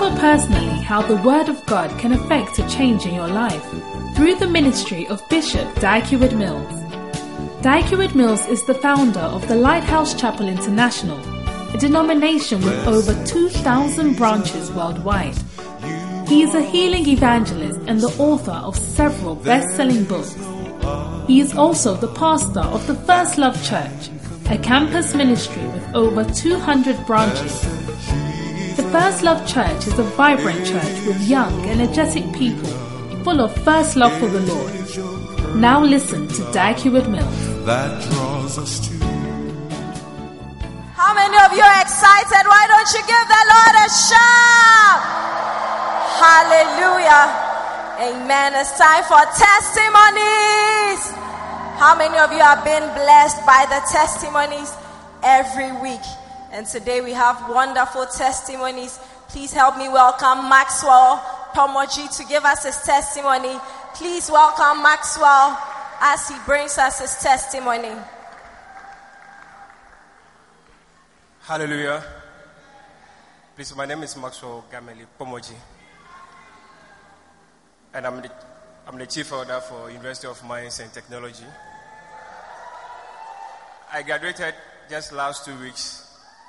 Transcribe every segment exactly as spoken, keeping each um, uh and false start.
Discover personally how the Word of God can affect a change in your life through the ministry of Bishop Dag Heward-Mills. Dag Heward-Mills is the founder of the Lighthouse Chapel International, a denomination with over two thousand branches worldwide. He is a healing evangelist and the author of several best-selling books. He is also the pastor of the First Love Church, a campus ministry with over two hundred branches. The First Love Church is a vibrant church with young, energetic people, full of first love for the Lord. Now listen to Dag Heward-Mills. That draws us to. How many of you are excited? Why don't you give the Lord a shout? Hallelujah. Amen. It's time for testimonies. How many of you have been blessed by the testimonies every week? And today we have wonderful testimonies. Please help me welcome Maxwell Pomoji to give us his testimony. Please welcome Maxwell as he brings us his testimony. Hallelujah. Please, my name is Maxwell Gameli Pomoji. And I'm the, I'm the chief elder for University of Mines and Technology. I graduated just last two weeks.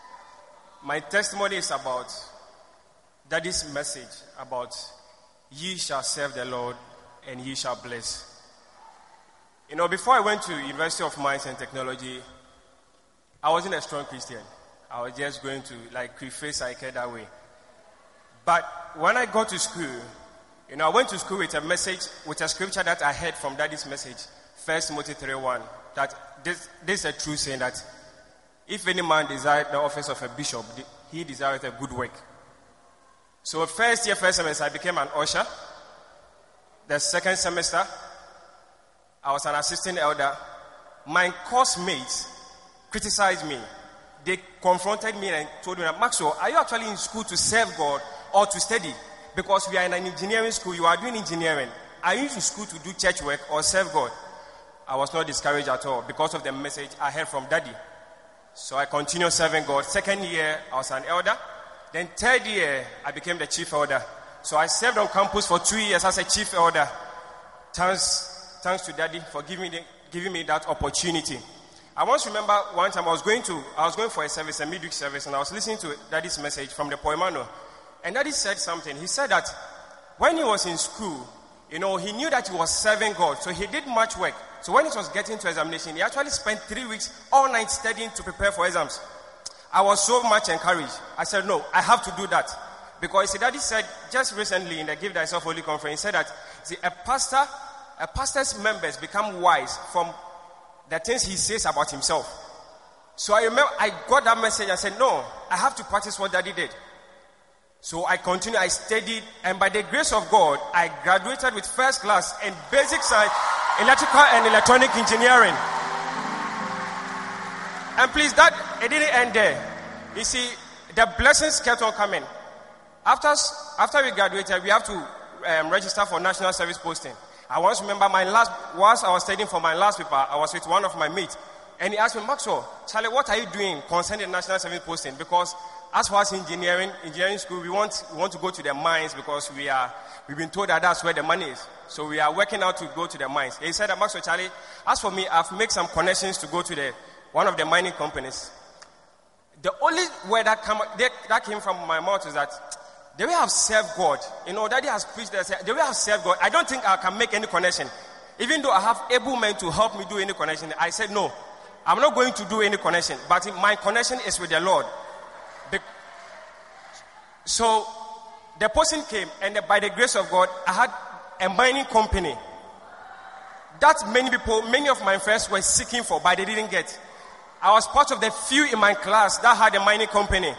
My testimony is about Daddy's message about ye shall serve the Lord and ye shall bless. You know, before I went to University of Mines and Technology, I wasn't a strong Christian. I was just going to like preface I care that way. But when I got to school, you know, I went to school with a message, with a scripture that I heard from Daddy's message, First Timothy three one, that this, this is a true saying that if any man desires the office of a bishop, he desires a good work. So first year, first semester, I became an usher. The second semester, I was an assistant elder. My course mates criticized me. They confronted me and told me, Maxwell, are you actually in school to serve God or to study? Because we are in an engineering school, you are doing engineering. Are you in school to do church work or serve God? I was not discouraged at all because of the message I heard from Daddy. So I continued serving God. Second year, I was an elder. Then third year, I became the chief elder. So I served on campus for two years as a chief elder. Thanks, thanks to Daddy for giving me, giving me that opportunity. I once remember one time I was going to, I was going for a service, a midweek service, and I was listening to Daddy's message from the Poemano. And Daddy said something. He said that when he was in school, you know, he knew that he was serving God. So he did much work. So when it was getting to examination, he actually spent three weeks all night studying to prepare for exams. I was so much encouraged. I said, no, I have to do that. Because see, Daddy said just recently in the Give Thyself Holy Conference, he said that see, a pastor, a pastor's members become wise from the things he says about himself. So I remember I got that message and said, no, I have to practice what Daddy did. So I continued, I studied, and by the grace of God, I graduated with first class in basic science, electrical and electronic engineering. And please, that it didn't end there. You see, the blessings kept on coming. After, after we graduated, we have to um, register for national service posting. I once remember my last, whilst I was studying for my last paper, I was with one of my mates, and he asked me, Maxwell, Charlie, what are you doing concerning national service posting? Because as far as engineering, engineering school, we want, we want to go to the mines because we are, we've been told that that's where the money is. So we are working out to go to the mines. He said, Maxwell, Charlie, as for me, I've made some connections to go to the one of the mining companies. The only word that, come, that came from my mouth is that the way I've served God, you know, Daddy has preached that the way I've served God, I don't think I can make any connection. Even though I have able men to help me do any connection, I said, no, I'm not going to do any connection. But my connection is with the Lord. Be- so the person came, and by the grace of God, I had a mining company that many people, many of my friends were seeking for, but they didn't get. I was part of the few in my class that had a mining company.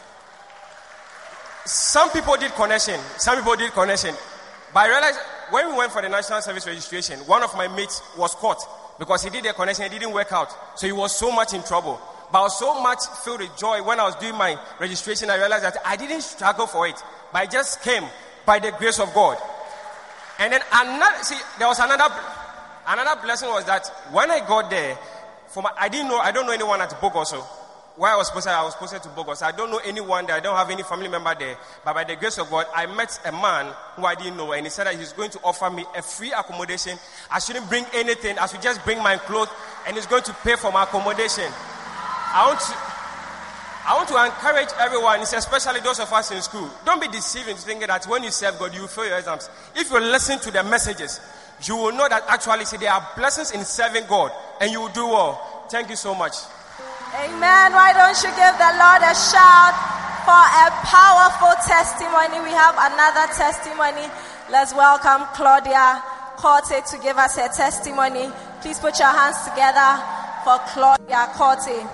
Some people did connection, some people did connection. But I realized when we went for the national service registration, one of my mates was caught because he did a connection, it didn't work out. So he was so much in trouble. But I was so much filled with joy when I was doing my registration. I realized that I didn't struggle for it, but I just came by the grace of God. And then another, see, there was another, another blessing was that when I got there, for my, I didn't know, I don't know anyone at the book also. where I was posted, I was posted to Bogos. I don't know anyone there. I don't have any family member there. But by the grace of God, I met a man who I didn't know, and he said that he's going to offer me a free accommodation. I shouldn't bring anything. I should just bring my clothes, and he's going to pay for my accommodation. I want to, I want to encourage everyone, especially those of us in school. Don't be deceived into thinking that when you serve God, you will fail your exams. If you listen to the messages, you will know that actually see, there are blessings in serving God, and you will do well. Thank you so much. Amen. Why don't you give the Lord a shout for a powerful testimony? We have another testimony. Let's welcome Claudia Corte to give us her testimony. Please put your hands together for Claudia Corte.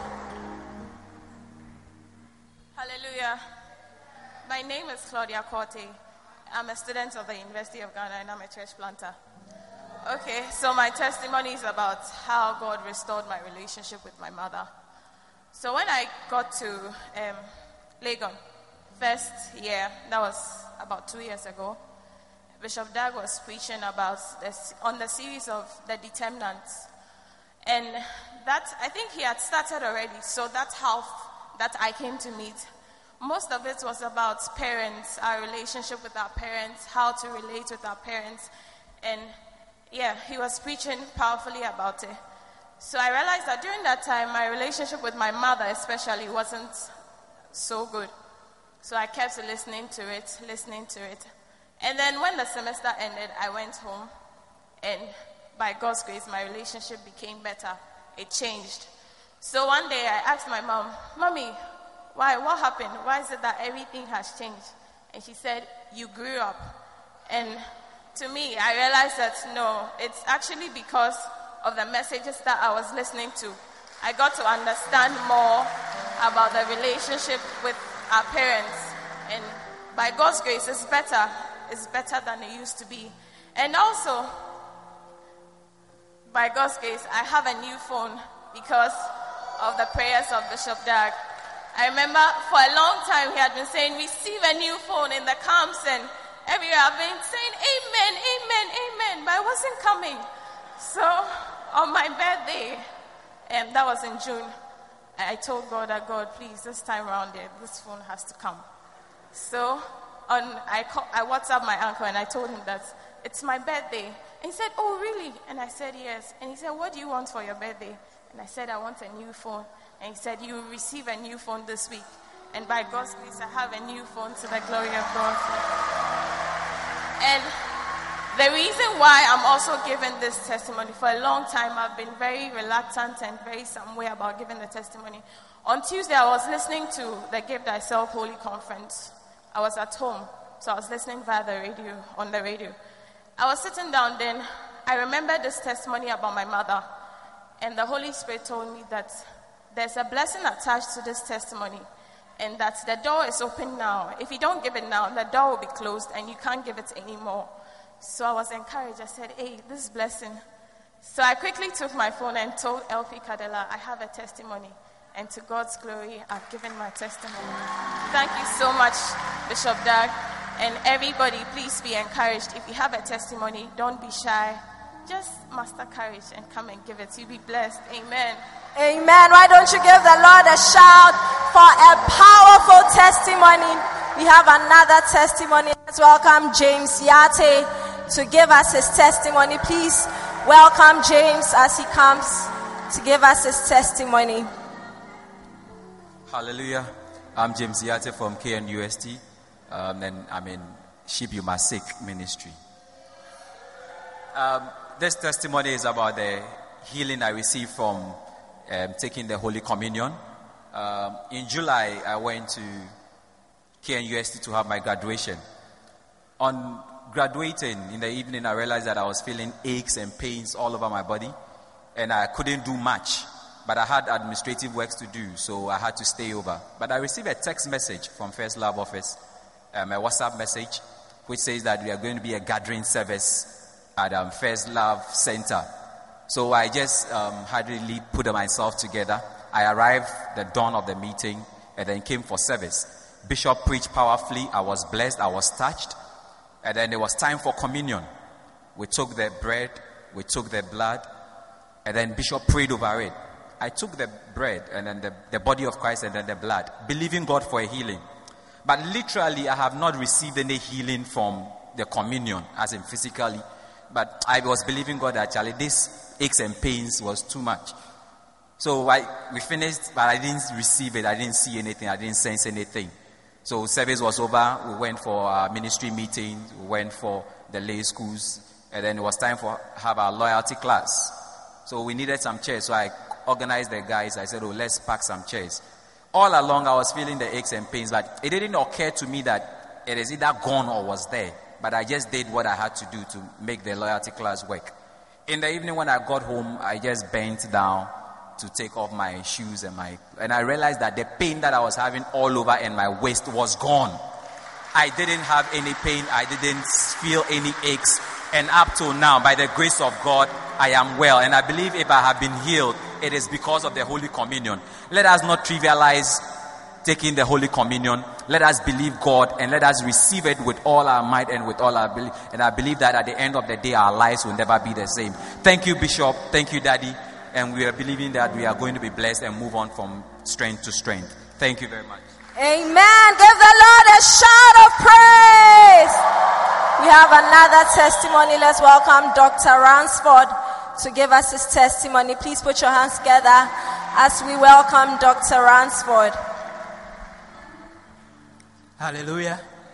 Hallelujah. My name is Claudia Corte. I'm a student of the University of Ghana and I'm a church planter. Okay, so my testimony is about how God restored my relationship with my mother. So when I got to um, Legon, first year, that was about two years ago, Bishop Dag was preaching about this, on the series of the determinants. And that, I think he had started already, so that's how that I came to meet. Most of it was about parents, our relationship with our parents, how to relate with our parents. And yeah, he was preaching powerfully about it. So I realized that during that time, my relationship with my mother especially wasn't so good. So I kept listening to it, listening to it. And then when the semester ended, I went home. And by God's grace, my relationship became better. It changed. So one day I asked my mom, Mommy, why? What happened? Why is it that everything has changed? And she said, you grew up. And to me, I realized that no, it's actually because of the messages that I was listening to. I got to understand more about the relationship with our parents. And by God's grace, it's better. It's better than it used to be. And also, by God's grace, I have a new phone because of the prayers of Bishop Dag. I remember for a long time he had been saying, receive a new phone in the camps, and everywhere I've been saying, amen, amen, amen, but I wasn't coming. So on my birthday, and um, that was in June, I told God that, God, please, this time around there, this phone has to come. So on, I, call, I WhatsApped my uncle and I told him that it's my birthday. And he said, oh, really? And I said, yes. And he said, what do you want for your birthday? And I said, I want a new phone. And he said, you will receive a new phone this week. And by God's grace, I have a new phone to the glory of God. And the reason why I'm also giving this testimony, for a long time I've been very reluctant and very some way about giving the testimony. On Tuesday, I was listening to the Give Thyself Holy Conference. I was at home, so I was listening via the radio, on the radio. I was sitting down then, I remembered this testimony about my mother, and the Holy Spirit told me that there's a blessing attached to this testimony, and that the door is open now. If you don't give it now, the door will be closed, and you can't give it anymore. So I was encouraged. I said, hey, this is blessing. So I quickly took my phone and told L P Kadela, I have a testimony. And to God's glory, I've given my testimony. Thank you so much, Bishop Dag. And everybody, please be encouraged. If you have a testimony, don't be shy. Just muster courage and come and give it. You'll be blessed. Amen. Amen. Why don't you give the Lord a shout for a powerful testimony? We have another testimony. Let's welcome James Yate to give us his testimony. Please welcome James as he comes to give us his testimony. Hallelujah. I'm James Yate from K N U S T, um, and I'm in Ship You Must Seek ministry. Um, this testimony is about the healing I received from um, taking the Holy Communion. Um, in July, I went to K N U S T to have my graduation. On graduating in the evening, I realized that I was feeling aches and pains all over my body, and I couldn't do much. But I had administrative works to do, so I had to stay over. But I received a text message from First Love office, um, a WhatsApp message, which says that we are going to be a gathering service at um, First Love Center. So I just um, hurriedly put myself together. I arrived the dawn of the meeting and then came for service. Bishop preached powerfully. I was blessed. I was touched. And then it was time for communion. We took the bread, we took the blood, and then Bishop prayed over it. I took the bread and then the, the body of Christ and then the blood, believing God for a healing. But literally, I have not received any healing from the communion, as in physically. But I was believing God that actually this aches and pains was too much. So I, we finished, but I didn't receive it. I didn't see anything. I didn't sense anything. So service was over. We went for our ministry meeting. We went for the lay schools. And then it was time for have our loyalty class. So we needed some chairs. So I organized the guys. I said, oh, let's pack some chairs. All along, I was feeling the aches and pains. But it didn't occur to me that it is either gone or was there. But I just did what I had to do to make the loyalty class work. In the evening when I got home, I just bent down to take off my shoes and my... And I realized that the pain that I was having all over in my waist was gone. I didn't have any pain. I didn't feel any aches. And up till now, by the grace of God, I am well. And I believe if I have been healed, it is because of the Holy Communion. Let us not trivialize taking the Holy Communion. Let us believe God and let us receive it with all our might and with all our belief. And I believe that at the end of the day, our lives will never be the same. Thank you, Bishop. Thank you, Daddy. And we are believing that we are going to be blessed and move on from strength to strength. Thank you very much. Amen. Give the Lord a shout of praise. We have another testimony. Let's welcome Doctor Ransford to give us his testimony. Please put your hands together as we welcome Doctor Ransford. Hallelujah.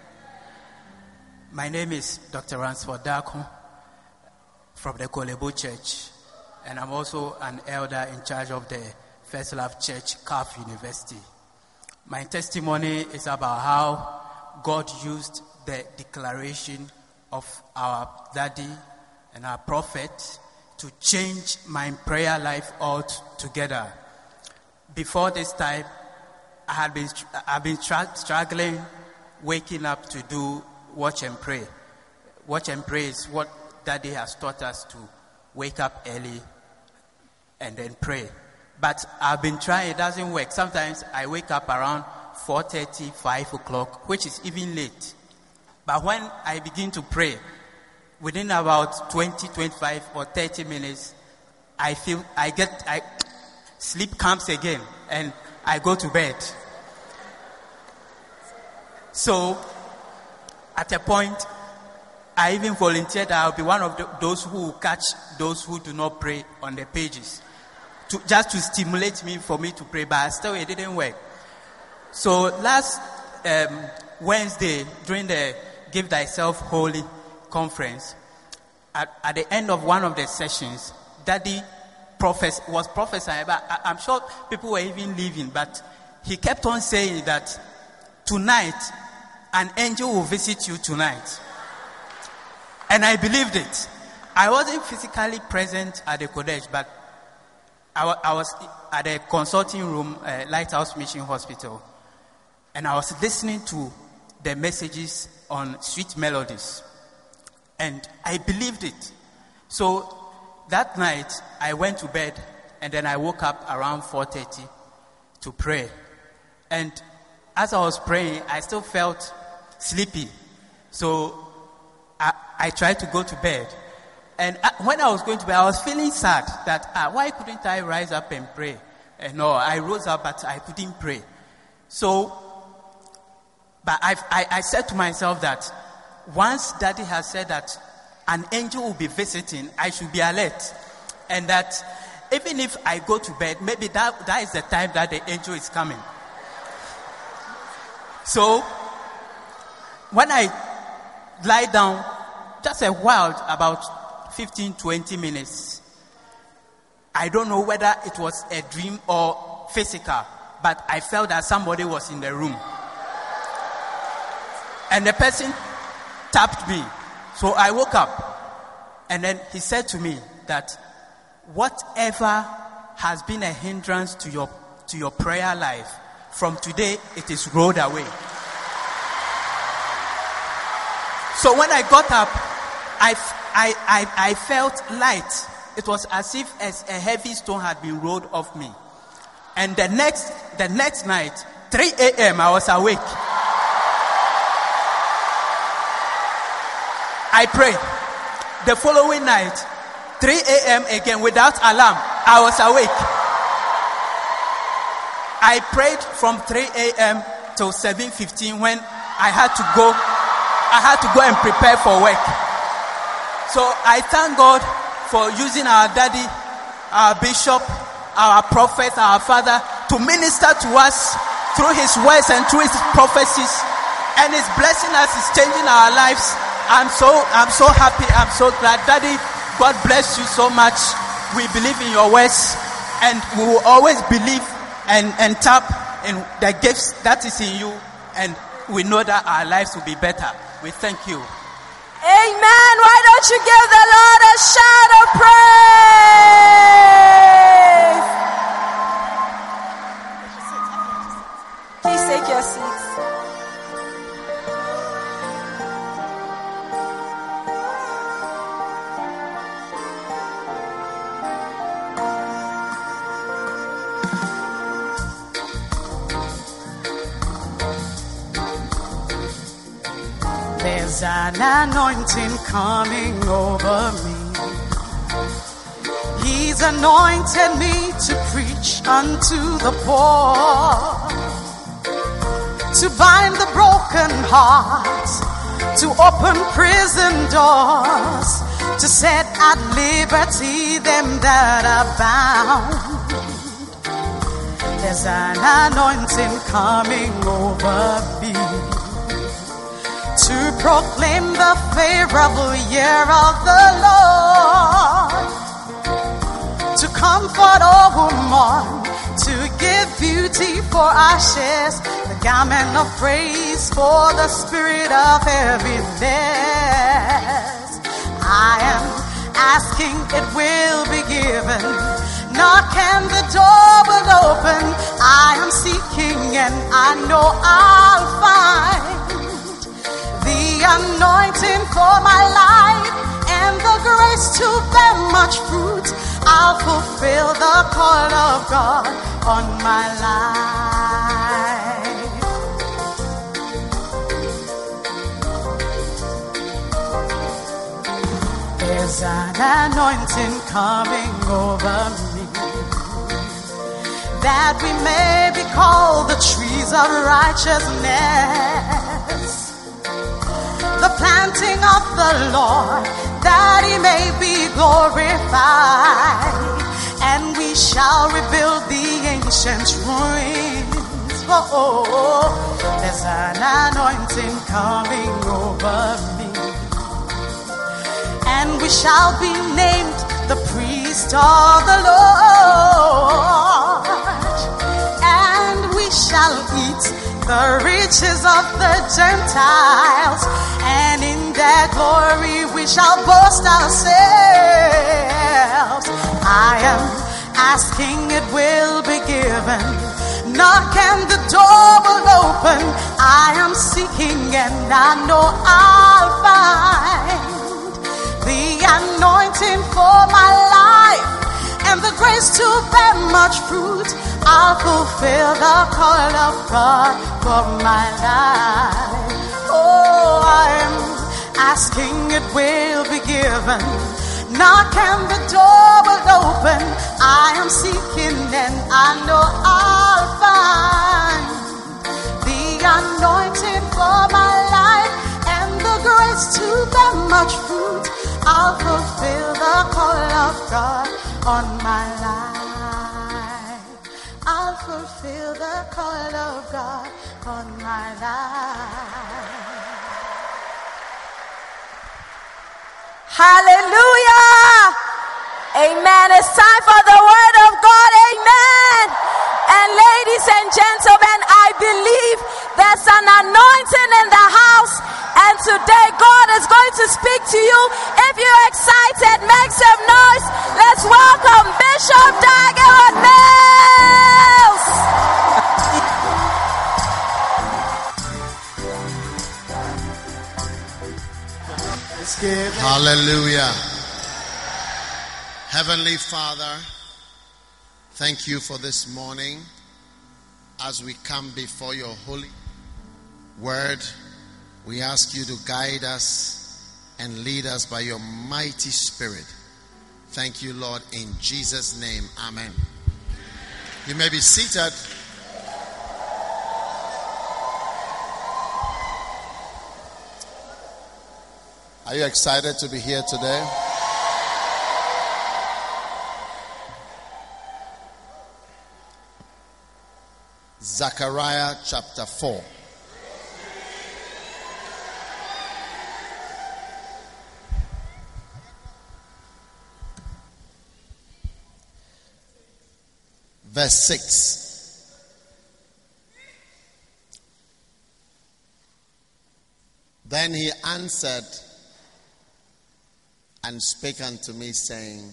My name is Doctor Ransford Darko from the Kolebo Church, and I'm also an elder in charge of the First Love Church, C A F University. My testimony is about how God used the declaration of our daddy and our prophet to change my prayer life altogether. Before this time, I had been I've been tra- struggling, waking up to do watch and pray. Watch and pray is what Daddy has taught us to wake up early and then pray. But I've been trying; it doesn't work. Sometimes I wake up around four thirty, five o'clock, which is even late. But when I begin to pray, within about twenty, twenty-five, or thirty minutes, I feel I get I sleep comes again and I go to bed. So, at a point, I even volunteered that I'll be one of the, those who will catch those who do not pray on the pages, to, just to stimulate me for me to pray. But still, it didn't work. So last um, Wednesday, during the Give Thyself Holy conference, at, at the end of one of the sessions, Daddy Prophes- was prophesying, but I, I'm sure people were even leaving, but he kept on saying that tonight, an angel will visit you tonight. And I believed it. I wasn't physically present at the Kodesh, but I, wa- I was at the consulting room, uh, Lighthouse Mission Hospital, and I was listening to the messages on sweet melodies, and I believed it. So that night, I went to bed, and then I woke up around four thirty to pray. And as I was praying, I still felt sleepy. So I, I tried to go to bed. And when I was going to bed, I was feeling sad that, ah, why couldn't I rise up and pray? And no, I rose up, but I couldn't pray. So, but I've, I, I said to myself that once Daddy has said that an angel will be visiting, I should be alert. And that even if I go to bed, maybe that, that is the time that the angel is coming. So, when I lie down, just a while, about fifteen, twenty minutes, I don't know whether it was a dream or physical, but I felt that somebody was in the room. And the person tapped me. So I woke up, and then he said to me that whatever has been a hindrance to your to your prayer life, from today it is rolled away. So when I got up, I, I, I, I felt light. It was as if as a heavy stone had been rolled off me. And the next the next night, three a.m., I was awake. I prayed. The following night, three a.m. again, without alarm, I was awake. I prayed from three a.m. till seven fifteen when I had to go. I had to go and prepare for work. So I thank God for using our daddy, our bishop, our prophet, our father to minister to us through his words and through his prophecies. And his blessing us is changing our lives. I'm so, I'm so happy. I'm so glad. Daddy, God bless you so much. We believe in your words and we will always believe and, and tap in the gifts that is in you. And we know that our lives will be better. We thank you. Amen. Why don't you give the Lord a shout of praise? Please take your seats. There's an anointing coming over me. He's anointed me to preach unto the poor, to bind the broken heart, to open prison doors, to set at liberty them that are bound. There's an anointing coming over me to proclaim the favorable year of the Lord, to comfort all who mourn, to give beauty for ashes, the garment of praise for the spirit of heaviness. I am asking, it will be given. Knock and the door will open. I am seeking and I know I'll find the anointing for my life and the grace to bear much fruit. I'll fulfill the call of God on my life. There's an anointing coming over me, that we may be called the trees of righteousness, the planting of the Lord, that he may be glorified, and we shall rebuild the ancient ruins. Oh, oh, oh. There's an anointing coming over me, and we shall be named the priest of the Lord, and we shall eat the riches of the Gentiles, and in their glory we shall boast ourselves. I am asking, it will be given. Knock and the door will open. I am seeking and I know I'll find the anointing for my life and the grace to bear much fruit. I'll fulfill the call of God for my life. Oh, I'm asking, it will be given. Knock and the door will open. I am seeking and I know I'll find the anointing for my life and the grace to bear much fruit. I'll fulfill the call of God on my life. I'll fulfill the call of God on my life. Hallelujah. Amen. It's time for the word of God. Amen. And ladies and gentlemen, I believe there's an anointing in the house. And today God is going to speak to you. If you're excited, make some noise. Let's welcome Bishop Dag Mills. Hallelujah. Heavenly Father, thank you for this morning as we come before your holy word. We ask you to guide us and lead us by your mighty spirit. Thank you, Lord, in Jesus' name. Amen. You may be seated. Are you excited to be here today? Zechariah chapter four. Verse six. Then he answered and spake unto me, saying,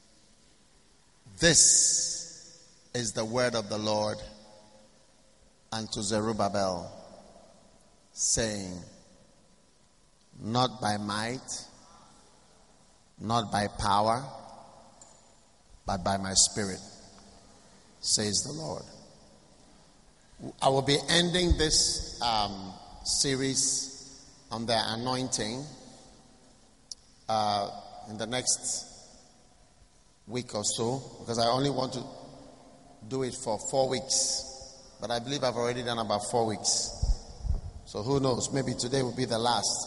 This is the word of the Lord unto Zerubbabel, saying, Not by might, not by power, but by my spirit, says the Lord. I will be ending this um, series on the anointing uh, in the next week or so, because I only want to do it for four weeks. But I believe I've already done about four weeks. So who knows? Maybe today will be the last.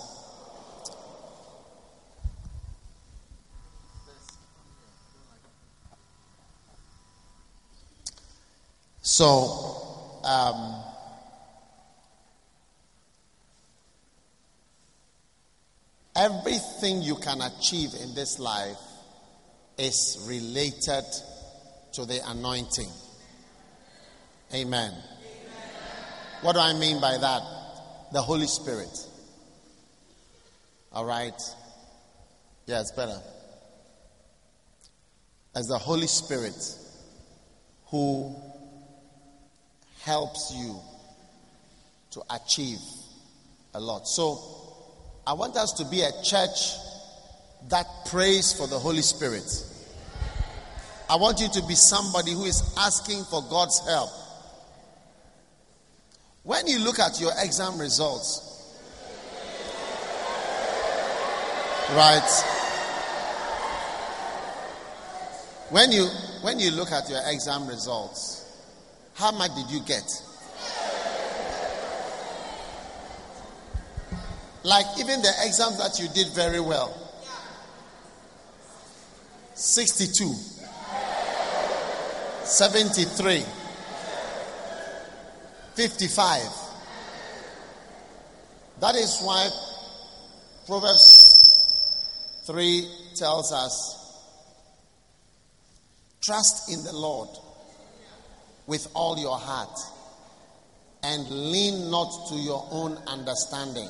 So, um, everything you can achieve in this life is related to the anointing. Amen. Amen. What do I mean by that? The Holy Spirit. All right. Yeah, it's better. As the Holy Spirit who helps you to achieve a lot. So, I want us to be a church that prays for the Holy Spirit. I want you to be somebody who is asking for God's help. When you look at your exam results, right? When you when you look at your exam results, how much did you get? Like even the exams that you did very well. sixty-two. seventy-three. fifty-five. That is why Proverbs three tells us, trust in the Lord with all your heart and lean not to your own understanding.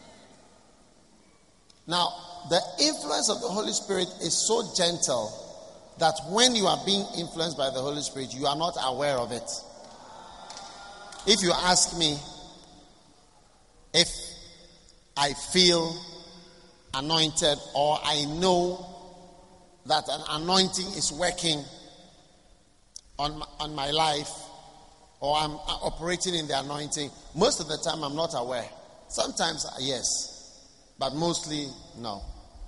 Now, the influence of the Holy Spirit is so gentle that when you are being influenced by the Holy Spirit, you are not aware of it. If you ask me if I feel anointed or I know that an anointing is working on my, on my life or I'm operating in the anointing, most of the time I'm not aware. Sometimes, yes. But mostly, no.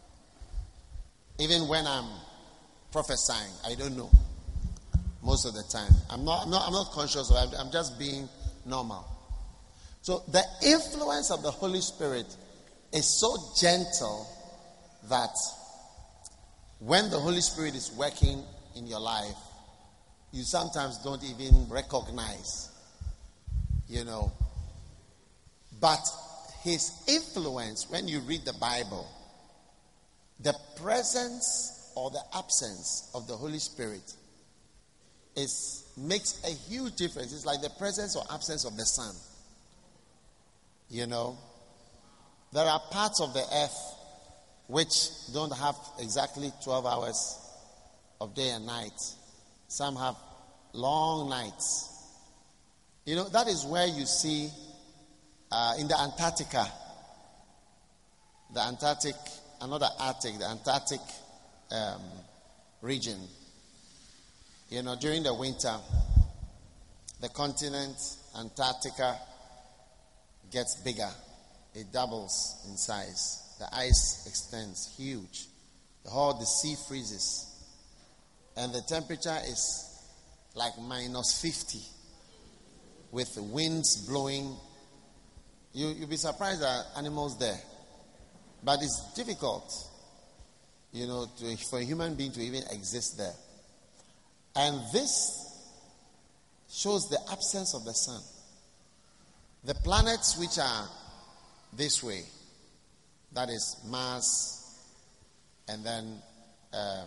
Even when I'm prophesying, I don't know. Most of the time. I'm not, I'm not, I'm not conscious of it. I'm just being normal. So the influence of the Holy Spirit is so gentle that when the Holy Spirit is working in your life, you sometimes don't even recognize, you know. But his influence, when you read the Bible, the presence or the absence of the Holy Spirit is makes a huge difference. It's like the presence or absence of the sun. You know, there are parts of the earth which don't have exactly twelve hours of day and night. Some have long nights. You know, that is where you see Uh, in the Antarctica, the Antarctic, another Arctic, the Antarctic um, region, you know, during the winter, the continent, Antarctica, gets bigger. It doubles in size. The ice extends huge. The whole, the sea freezes. And the temperature is like minus fifty with the winds blowing. You, you'll be surprised there are animals there. But it's difficult, you know, to, for a human being to even exist there. And this shows the absence of the sun. The planets which are this way, that is Mars, and then um,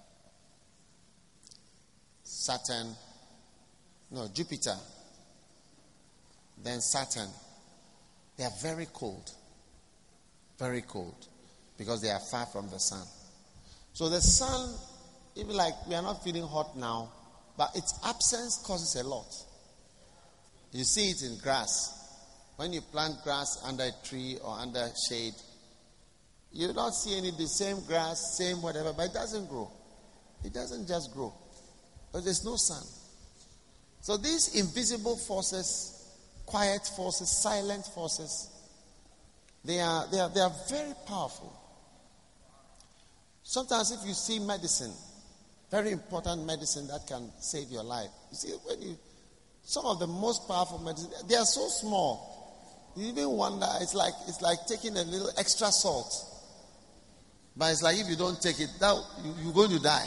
Saturn, no, Jupiter, then Saturn, they are very cold. Very cold. Because they are far from the sun. So the sun, even like we are not feeling hot now, but its absence causes a lot. You see it in grass. When you plant grass under a tree or under shade, you don't see any the same grass, same whatever, but it doesn't grow. It doesn't just grow. But there's no sun. So these invisible forces, quiet forces, silent forces, they are they are they are very powerful. Sometimes if you see medicine, very important medicine that can save your life. You see, when you some of the most powerful medicine, they are so small. You even wonder, it's like it's like taking a little extra salt. But it's like if you don't take it, that you, you're going to die.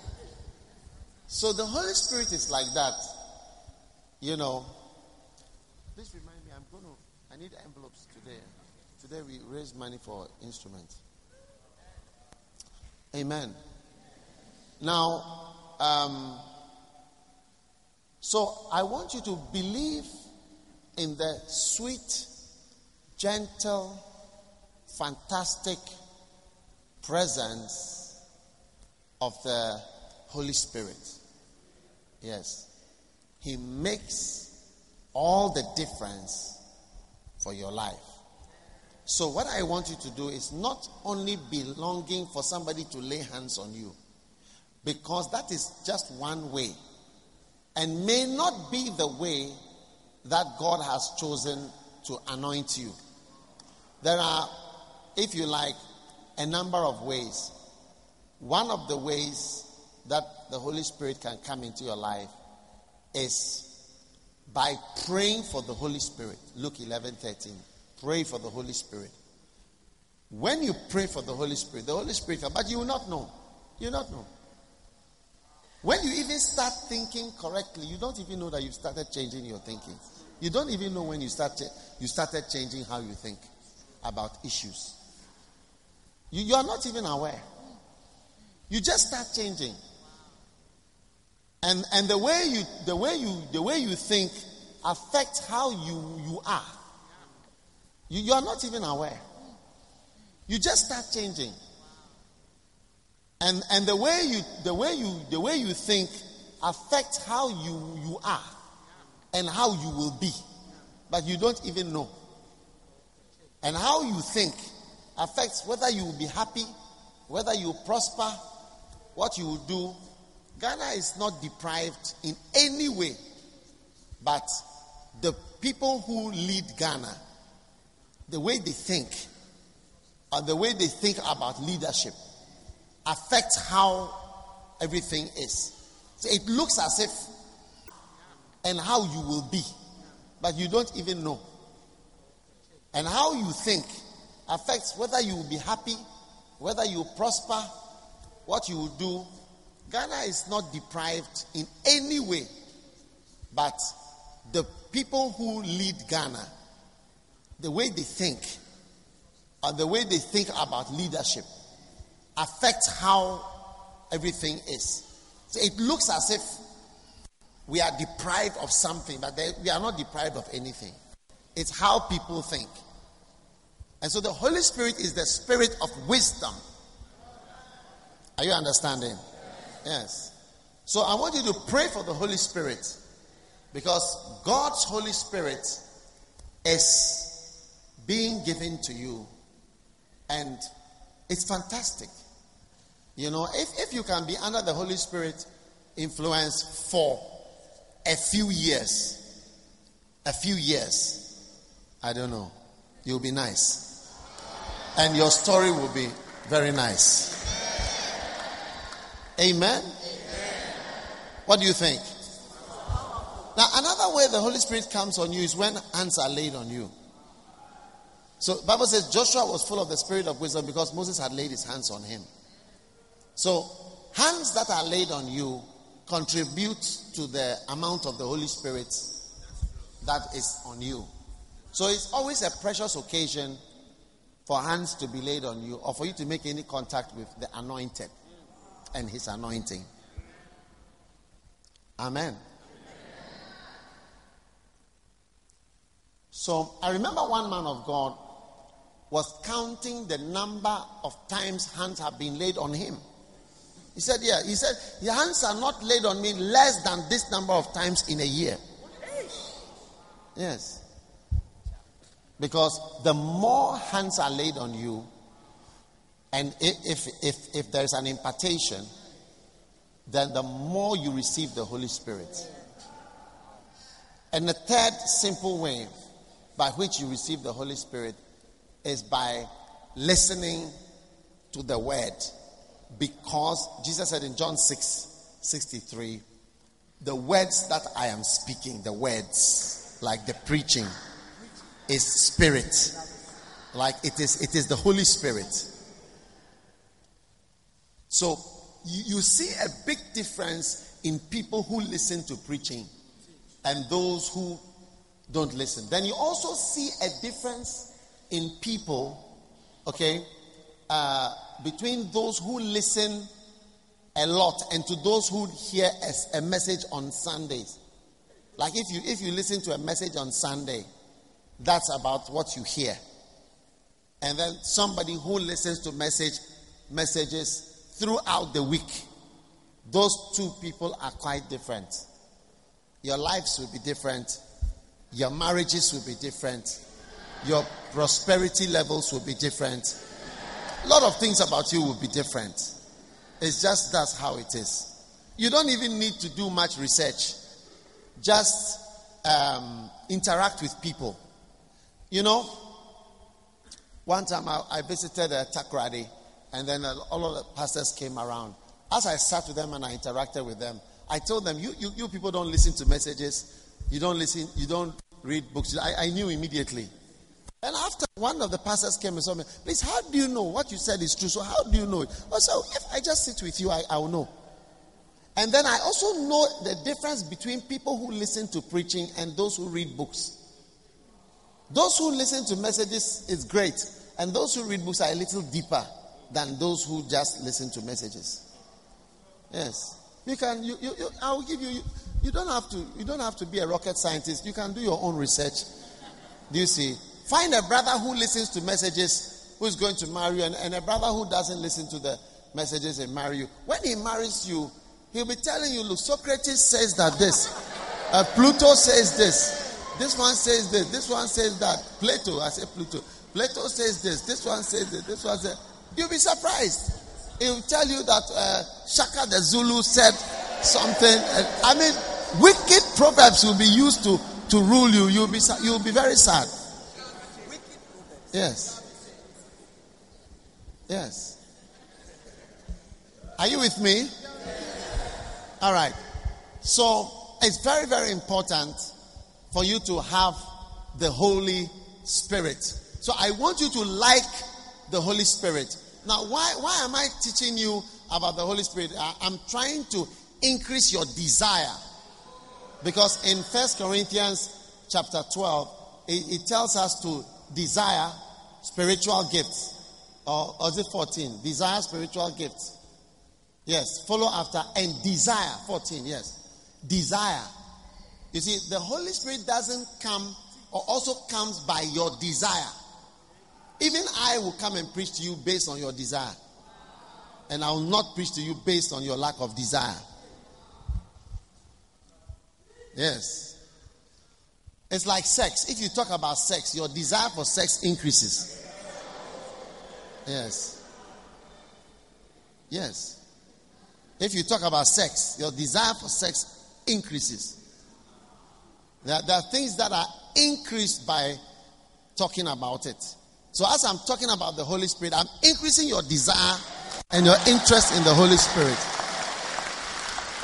So the Holy Spirit is like that. You know. Please remind me, I'm going to, I need envelopes today. Today we raise money for instruments. Amen. Now, um, so I want you to believe in the sweet, gentle, fantastic presence of the Holy Spirit. Yes. He makes all the difference for your life. So what I want you to do is not only be longing for somebody to lay hands on you, because that is just one way, and may not be the way that God has chosen to anoint you. There are, if you like, a number of ways. One of the ways that the Holy Spirit can come into your life is by praying for the Holy Spirit. Luke eleven thirteen. Pray for the Holy Spirit. When you pray for the Holy Spirit, the Holy Spirit, but you will not know. You will not know. When you even start thinking correctly, you don't even know that you've started changing your thinking. You don't even know when you start you started changing how you think about issues. You, you are not even aware. You just start changing. And and the way you the way you the way you think affects how you, you are. You, you are not even aware. You just start changing. And and the way you the way you the way you think affects how you, you are and how you will be. But you don't even know. And how you think affects whether you will be happy, whether you will prosper, what you will do. Ghana is not deprived in any way, but the people who lead Ghana, the way they think, and the way they think about leadership, affects how everything is. So it looks as if, and how you will be, but you don't even know. And how you think affects whether you will be happy, whether you will prosper, what you will do. Ghana is not deprived in any way, but the people who lead Ghana, the way they think, and the way they think about leadership, affects how everything is. So it looks as if we are deprived of something, but they, we are not deprived of anything. It's how people think. And so the Holy Spirit is the spirit of wisdom. Are you understanding? Yes. So I want you to pray for the Holy Spirit, because God's Holy Spirit is being given to you, and it's fantastic. You know, if, if you can be under the Holy Spirit influence for a few years, a few years, I don't know, you'll be nice. And your story will be very nice. Amen? Amen? What do you think? Now, another way the Holy Spirit comes on you is when hands are laid on you. So the Bible says Joshua was full of the spirit of wisdom because Moses had laid his hands on him. So hands that are laid on you contribute to the amount of the Holy Spirit that is on you. So it's always a precious occasion for hands to be laid on you or for you to make any contact with the anointed and his anointing. Amen. So I remember one man of God was counting the number of times hands have been laid on him. He said, yeah, he said, your hands are not laid on me less than this number of times in a year. Yes. Because the more hands are laid on you, and if, if, if there is an impartation, then the more you receive the Holy Spirit. And the third simple way by which you receive the Holy Spirit is by listening to the word. Because Jesus said in John six sixty-three, the words that I am speaking, the words, like the preaching, is spirit. Like it is, it is the Holy Spirit. So you, you see a big difference in people who listen to preaching and those who don't listen. Then you also see a difference in people, okay, uh, between those who listen a lot and to those who hear a, a message on Sundays. Like if you if you listen to a message on Sunday, that's about what you hear. And then somebody who listens to message messages throughout the week, those two people are quite different. Your lives will be different. Your marriages will be different. Your prosperity levels will be different. A lot of things about you will be different. It's just that's how it is. You don't even need to do much research. Just um, interact with people. You know, one time I, I visited a Takoradi, and then all of the pastors came around. As I sat with them and I interacted with them, I told them, you, you, you people don't listen to messages. You don't listen, you don't read books. I, I knew immediately. And after one of the pastors came and saw me, please, how do you know what you said is true? So how do you know it? Oh, so if I just sit with you, I, I will know. And then I also know the difference between people who listen to preaching and those who read books. Those who listen to messages is great. And those who read books are a little deeper than those who just listen to messages. Yes. You can, you, you, you, I will give you, you, you don't have to, you don't have to be a rocket scientist. You can do your own research. Do you see? Find a brother who listens to messages who is going to marry you, and, and a brother who doesn't listen to the messages and marry you. When he marries you, he'll be telling you, look, Socrates says that this. Uh, Pluto says this. This one says this. This one says that. Plato, I say Pluto. Plato says this. This one says this. This one says. You'll be surprised. He'll tell you that uh, Shaka the Zulu said something. Uh, I mean, wicked proverbs will be used to, to rule you. You'll be, you'll be very sad. Yes. Yes. Are you with me? All right. So it's very, very important for you to have the Holy Spirit. So I want you to like the Holy Spirit. Now, why, why am I teaching you about the Holy Spirit? I, I'm trying to increase your desire. Because in First Corinthians chapter twelve, it, it tells us to desire spiritual gifts. Or, or is it fourteen? Desire spiritual gifts. Yes, follow after. And desire, fourteen, yes. Desire. You see, the Holy Spirit doesn't come, or also comes by your desire. Even I will come and preach to you based on your desire. And I will not preach to you based on your lack of desire. Yes. It's like sex. If you talk about sex, your desire for sex increases. Yes. Yes. If you talk about sex, your desire for sex increases. There, there are things that are increased by talking about it. So as I'm talking about the Holy Spirit, I'm increasing your desire and your interest in the Holy Spirit.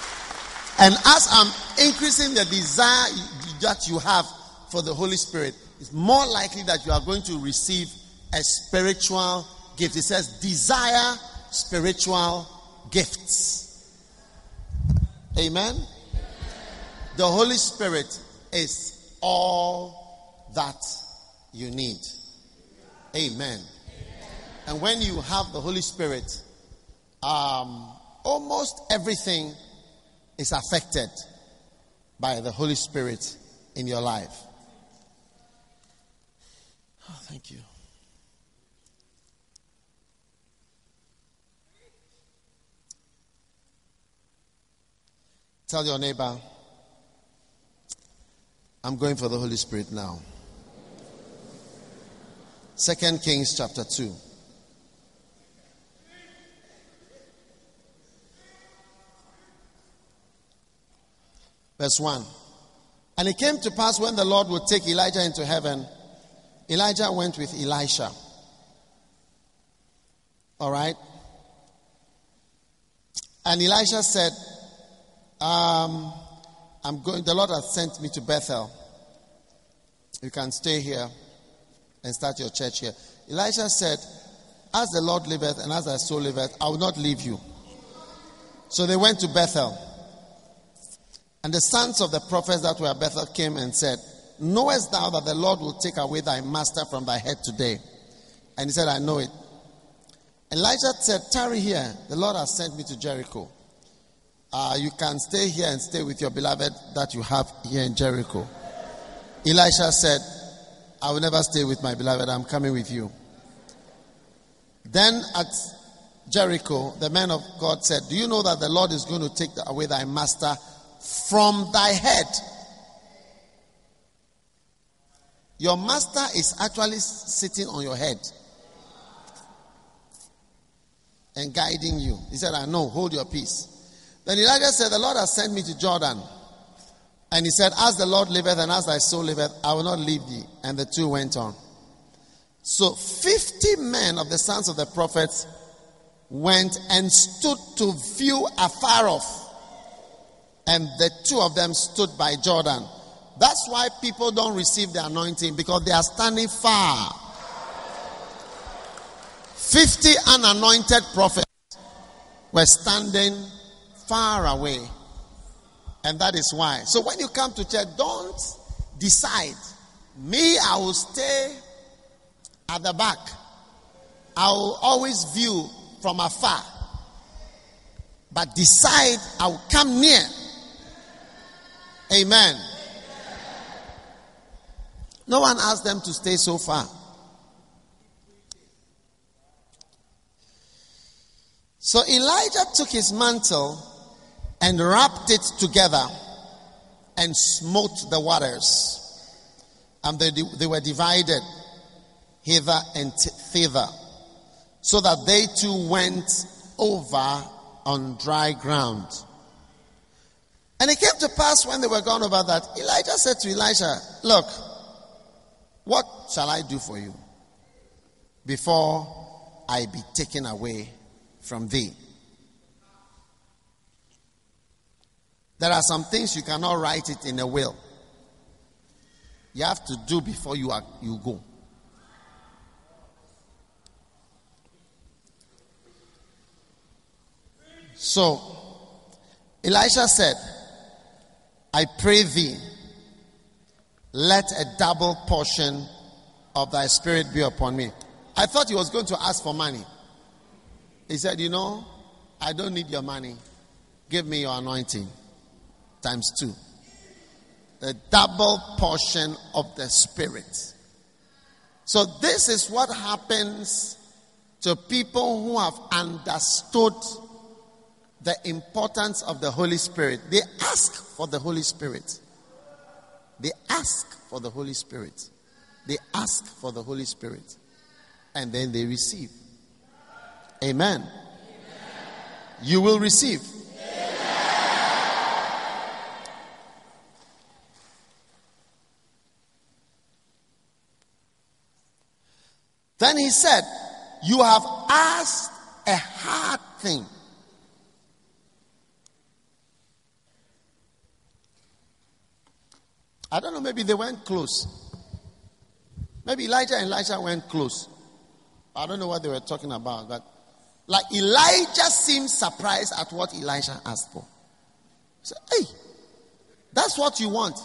And as I'm increasing the desire that you have for the Holy Spirit, it's more likely that you are going to receive a spiritual gift. It says, desire spiritual gifts. Amen? The Holy Spirit is all that you need. Amen. And when you have the Holy Spirit, um, almost everything is affected by the Holy Spirit in your life. Oh, thank you. Tell your neighbor, I'm going for the Holy Spirit now. Second Kings chapter two. Verse one. And it came to pass when the Lord would take Elijah into heaven, Elijah went with Elisha. All right. And Elisha said, um, I'm going, the Lord has sent me to Bethel. You can stay here and start your church here. Elisha said, as the Lord liveth and as thy soul liveth, I will not leave you. So they went to Bethel. And the sons of the prophets that were at Bethel came and said, knowest thou that the Lord will take away thy master from thy head today? And he said, I know it. Elijah said, tarry here. The Lord has sent me to Jericho. Uh, you can stay here and stay with your beloved that you have here in Jericho. Elisha said, I will never stay with my beloved. I'm coming with you. Then at Jericho, the man of God said, do you know that the Lord is going to take away thy master from thy head? Your master is actually sitting on your head and guiding you. He said, I know, hold your peace. Then Elijah said, the Lord has sent me to Jordan. And he said, as the Lord liveth and as thy soul liveth, I will not leave thee. And the two went on. So fifty men of the sons of the prophets went and stood to view afar off. And the two of them stood by Jordan. That's why people don't receive the anointing, because they are standing far. Fifty unanointed prophets were standing far away. And that is why. So when you come to church, don't decide, me, I will stay at the back. I will always view from afar. But decide, I will come near. Amen. No one asked them to stay so far. So Elijah took his mantle and wrapped it together and smote the waters. And they, they were divided hither and t- thither, so that they too went over on dry ground. And it came to pass when they were gone over that, Elijah said to Elisha, look, what shall I do for you before I be taken away from thee? There are some things you cannot write it in a will. You have to do before you are, you go. So, Elisha said, I pray thee, let a double portion of thy spirit be upon me. I thought he was going to ask for money. He said, you know, I don't need your money. Give me your anointing. Times two. The double portion of the spirit. So this is what happens to people who have understood the importance of the Holy Spirit. They ask for the Holy Spirit. They ask for the Holy Spirit. They ask for the Holy Spirit. And then they receive. Amen. Amen. You will receive. Amen. Then he said, you have asked a hard thing. I don't know, maybe they weren't close. Maybe Elijah and Elisha went close. I don't know what they were talking about, but like Elijah seemed surprised at what Elisha asked for. He said, hey, that's what you want.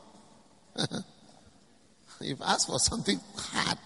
You've asked for something hard.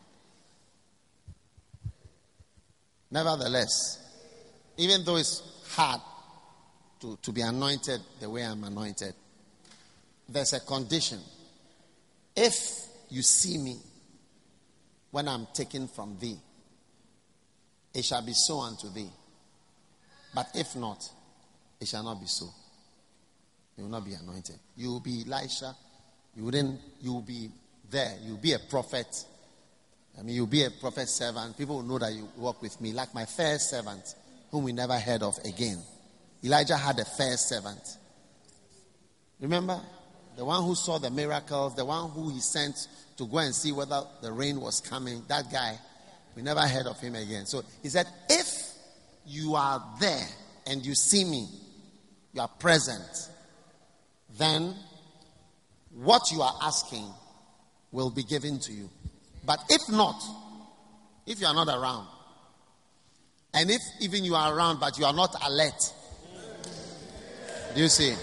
Nevertheless, even though it's hard to, to be anointed the way I'm anointed, there's a condition. If you see me when I'm taken from thee, it shall be so unto thee. But if not, it shall not be so. You will not be anointed. You will be Elisha. You wouldn't, you will be there. You will be a prophet. I mean, you'll be a prophet servant. People will know that you work with me. Like my first servant, whom we never heard of again. Elijah had a first servant. Remember? The one who saw the miracles, the one who he sent to go and see whether the rain was coming. That guy, we never heard of him again. So he said, if you are there and you see me, you are present, then what you are asking will be given to you. But if not, if you are not around, and if even you are around but you are not alert, do you see?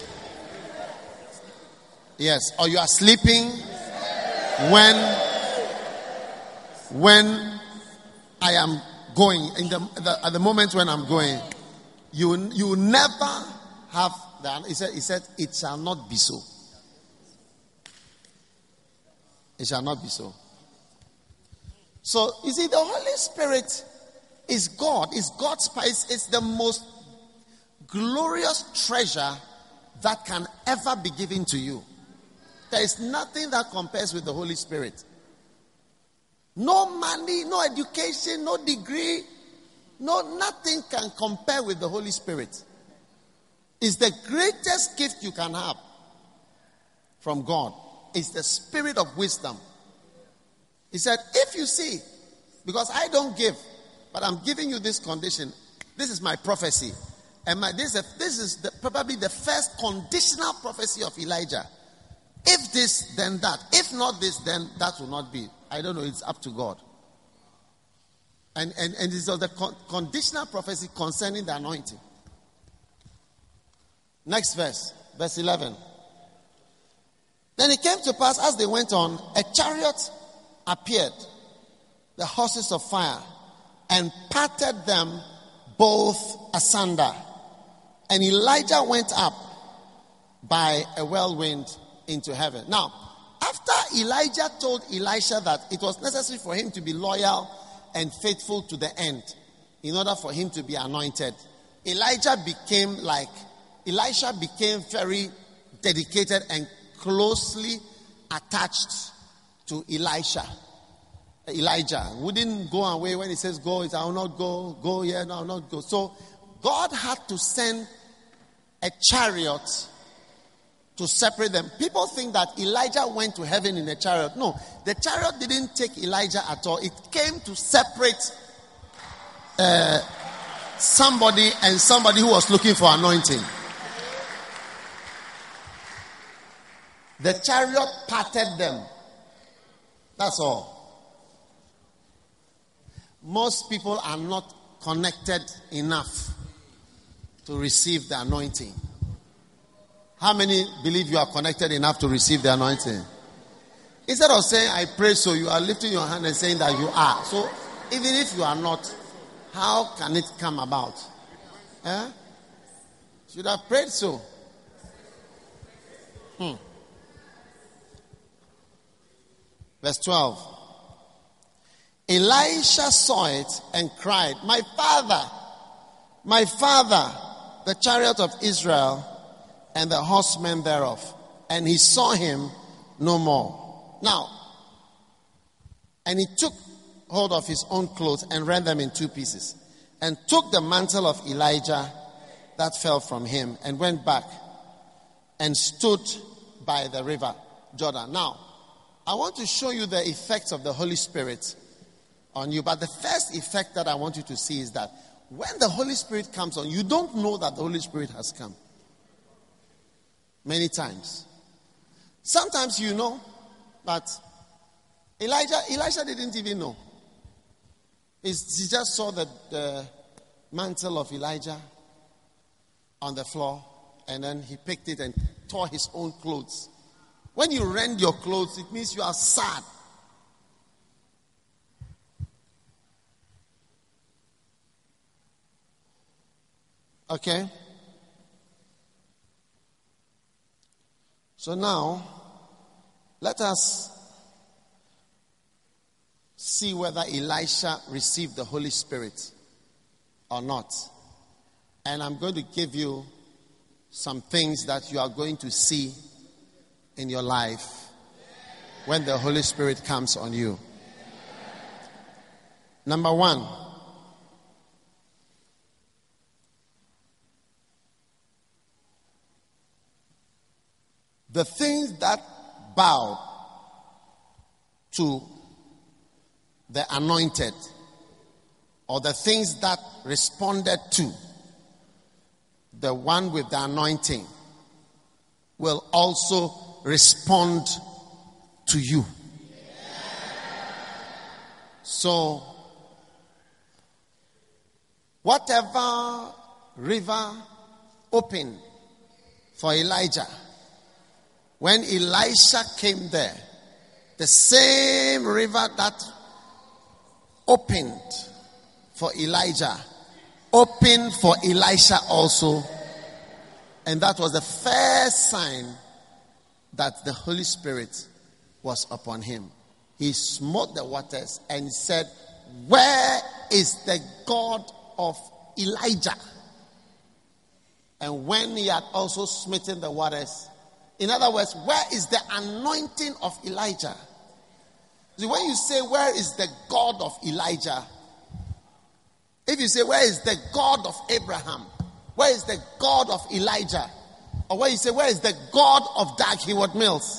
Yes, or you are sleeping when when I am going in the, the at the moment when I'm going, you you will never have that. He said, he said, it shall not be so. It shall not be so. So you see, the Holy Spirit is God. Is God's spice. It's the most glorious treasure that can ever be given to you. There is nothing that compares with the Holy Spirit. No money, no education, no degree, no nothing can compare with the Holy Spirit. It's the greatest gift you can have from God. It's the spirit of wisdom. He said, if you see, because I don't give, but I'm giving you this condition. This is my prophecy. And my, this is, a, this is the, probably the first conditional prophecy of Elijah. If this, then that. If not this, then that will not be. I don't know. It's up to God. And and, and this is the con- conditional prophecy concerning the anointing. Next verse. Verse eleven. Then it came to pass as they went on, a chariot appeared, the horses of fire, and parted them both asunder. And Elijah went up by a whirlwind into heaven. Now, after Elijah told Elisha that it was necessary for him to be loyal and faithful to the end in order for him to be anointed, Elijah became like, Elisha became very dedicated and closely attached to Elisha. Elijah wouldn't go away when he says go, he said, I will not go, go here, no, I will not go. So God had to send a chariot to separate them. People think that Elijah went to heaven in a chariot. No, the chariot didn't take Elijah at all. It came to separate uh, somebody and somebody who was looking for anointing. The chariot parted them. That's all. Most people are not connected enough to receive the anointing. How many believe you are connected enough to receive the anointing? Instead of saying, I pray so, you are lifting your hand and saying that you are. So, even if you are not, how can it come about? Eh? Should have prayed so. Hmm. Verse twelve. Elisha saw it and cried, my father, my father, the chariot of Israel and the horsemen thereof. And he saw him no more. Now, and he took hold of his own clothes and rent them in two pieces, and took the mantle of Elijah that fell from him, and went back and stood by the river Jordan. Now, I want to show you the effects of the Holy Spirit on you. But the first effect that I want you to see is that when the Holy Spirit comes on, you don't know that the Holy Spirit has come. Many times. Sometimes you know, but Elijah, Elisha didn't even know. He's, he just saw the, the mantle of Elijah on the floor, and then he picked it and tore his own clothes. When you rend your clothes, it means you are sad. Okay? So now, let us see whether Elisha received the Holy Spirit or not. And I'm going to give you some things that you are going to see in your life when the Holy Spirit comes on you. Number one, the things that bowed to the anointed, or the things that responded to the one with the anointing, will also respond to you. So, whatever river opened for Elijah, when Elisha came there, the same river that opened for Elijah opened for Elisha also. And that was the first sign that the Holy Spirit was upon him. He smote the waters and said, "Where is the God of Elijah?" And when he had also smitten the waters, in other words, where is the anointing of Elijah? See, when you say, "Where is the God of Elijah?" If you say, "Where is the God of Abraham?" Where is the God of Elijah? Or when you say, "Where is the God of Dag Heward Mills?"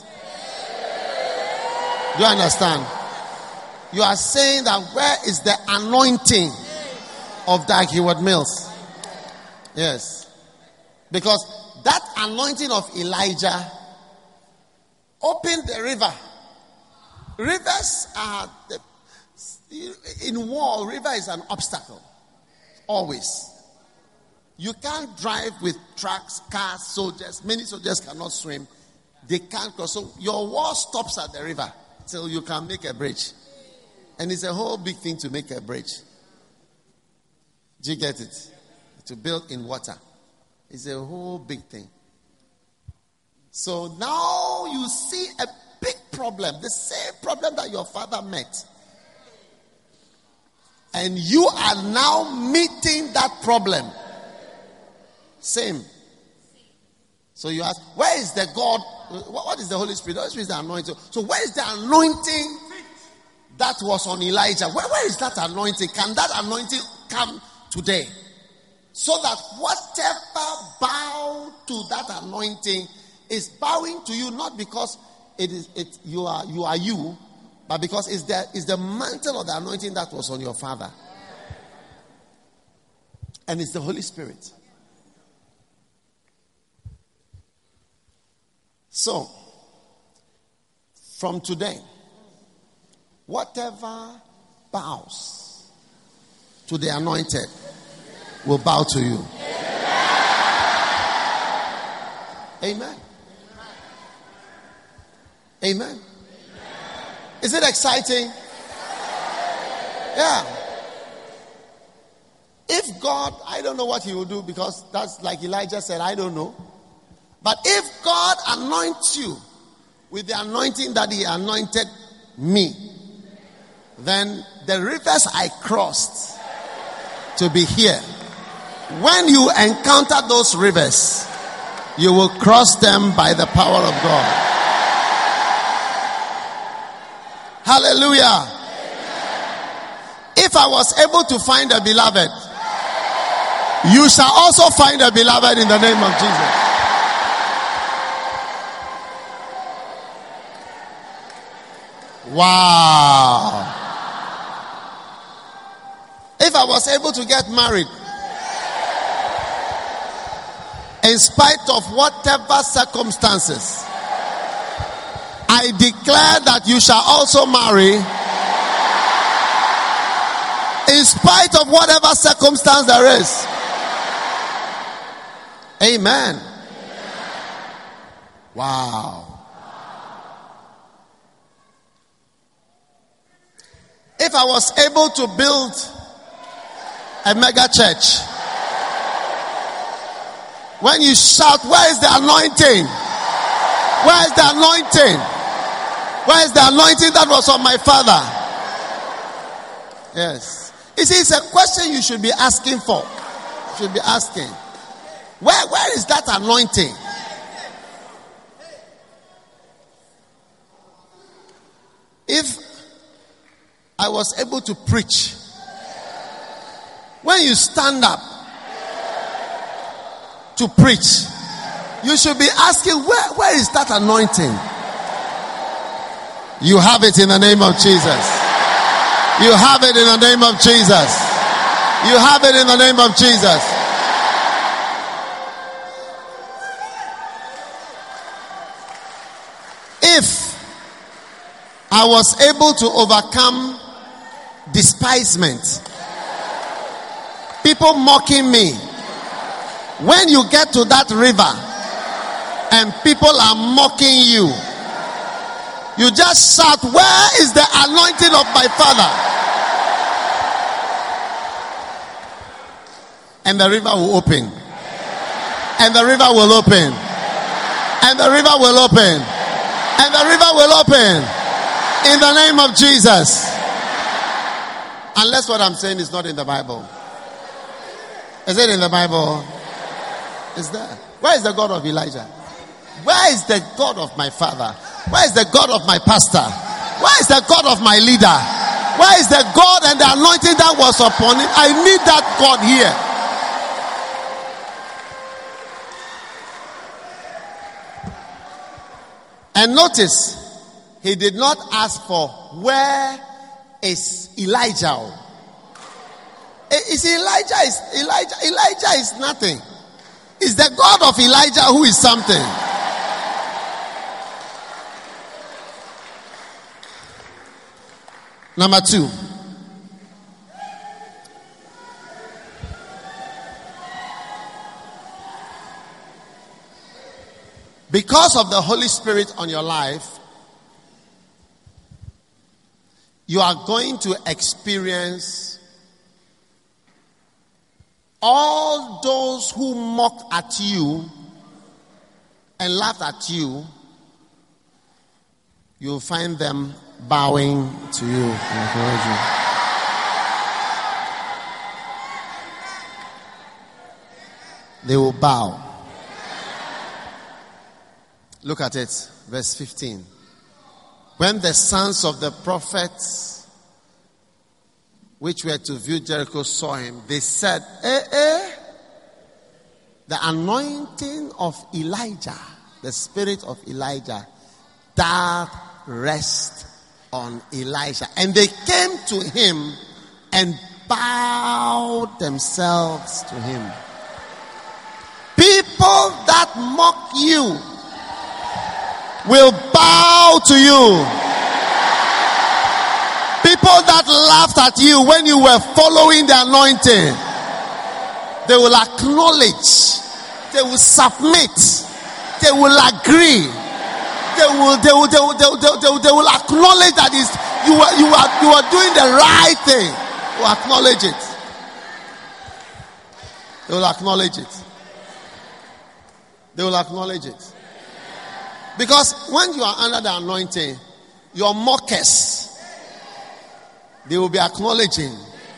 Do you understand? You are saying that where is the anointing of Dag Heward Mills? Yes. Because that anointing of Elijah opened the river. Rivers are, the, in war, river is an obstacle. Always. You can't drive with trucks, cars, soldiers. Many soldiers cannot swim. They can't cross. So your war stops at the river till you can make a bridge. And it's a whole big thing to make a bridge. Do you get it? To build in water. It's a whole big thing. So now you see a big problem. The same problem that your father met. And you are now meeting that problem. Same. So you ask, where is the God? What is the Holy Spirit? The Holy Spirit is the anointing. So where is the anointing that was on Elijah? Where, where is that anointing? Can that anointing come today? So that whatever bow to that anointing is bowing to you, not because it is it you are you are you, but because it's the it's the mantle of the anointing that was on your father. And it's the Holy Spirit. So, from today, whatever bows to the anointed will bow to you. Amen. Amen. Is it exciting? Yeah. If God, I don't know what he will do, because that's like Elijah said, I don't know. But if God anoints you with the anointing that he anointed me, then the rivers I crossed to be here, when you encounter those rivers, you will cross them by the power of God. Hallelujah. If I was able to find a beloved, you shall also find a beloved in the name of Jesus. Wow. If I was able to get married, in spite of whatever circumstances, I declare that you shall also marry in spite of whatever circumstance there is. Amen. Wow. If I was able to build a mega church, when you shout, where is the anointing? Where is the anointing? Where is the anointing that was on my father? Yes. You see, it's a question you should be asking for. You should be asking. Where, where is that anointing? If I was able to preach, when you stand up to preach, you should be asking, where, where is that anointing? You have it in the name of Jesus. You have it in the name of Jesus. You have it in the name of Jesus. If I was able to overcome despisement, people mocking me, when you get to that river and people are mocking you, you just shout, where is the anointing of my father? And the river will open. And the river will open. And the river will open. And the river will open. In the name of Jesus. Unless what I'm saying is not in the Bible. Is it in the Bible? Is there? Where is the God of Elijah? Where is the God of my father? Where is the God of my pastor? Where is the God of my leader? Where is the God and the anointing that was upon him? I need that God here. And notice, he did not ask for, where is Elijah? Is Elijah is Elijah Elijah is nothing. It's the God of Elijah who is something. Number two. Because of the Holy Spirit on your life, you are going to experience all those who mocked at you and laughed at you. You'll find them bowing to you. They will bow. Look at it, verse fifteen. When the sons of the prophets which were to view Jericho saw him, they said, eh, eh, the anointing of Elijah, the spirit of Elijah, doth rest on Elisha. And they came to him and bowed themselves to him. People that mock you will bow to you. People that laughed at you when you were following the anointing, they will acknowledge, they will submit, they will agree, they will they will they will they will, they will, they will, they will acknowledge that is you are you are you are doing the right thing. They will acknowledge it. They will acknowledge it. They will acknowledge it. Because when you are under the anointing, your mockers, they will be acknowledging.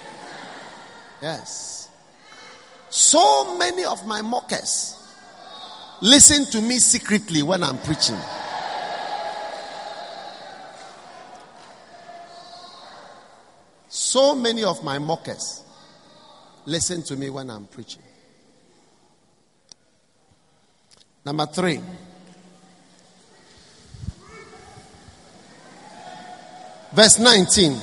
Yes. So many of my mockers listen to me secretly when I'm preaching. So many of my mockers listen to me when I'm preaching. Number three. Verse nineteen.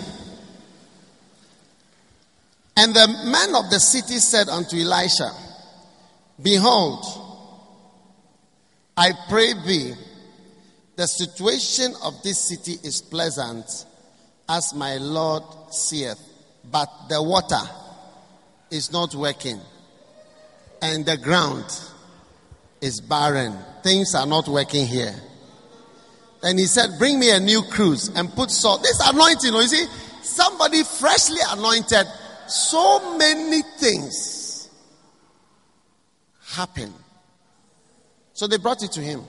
And the men of the city said unto Elisha, behold, I pray thee, The situation of this city is pleasant, as my Lord seeth, but the water is not working, and the ground is barren. Things are not working here. And he said, bring me a new cruse and put salt. This anointing, you see, somebody freshly anointed, so many things happen. So they brought it to him.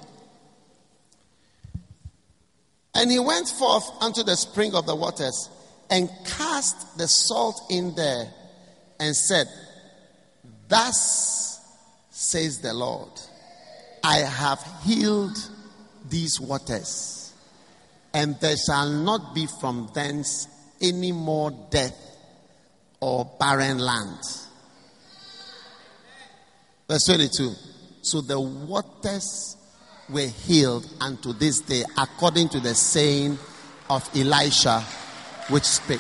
And he went forth unto the spring of the waters and cast the salt in there and said, thus says the Lord, I have healed these waters, and there shall not be from thence any more death or barren land. Verse twenty-two. So the waters were healed unto this day, according to the saying of Elisha, which spake.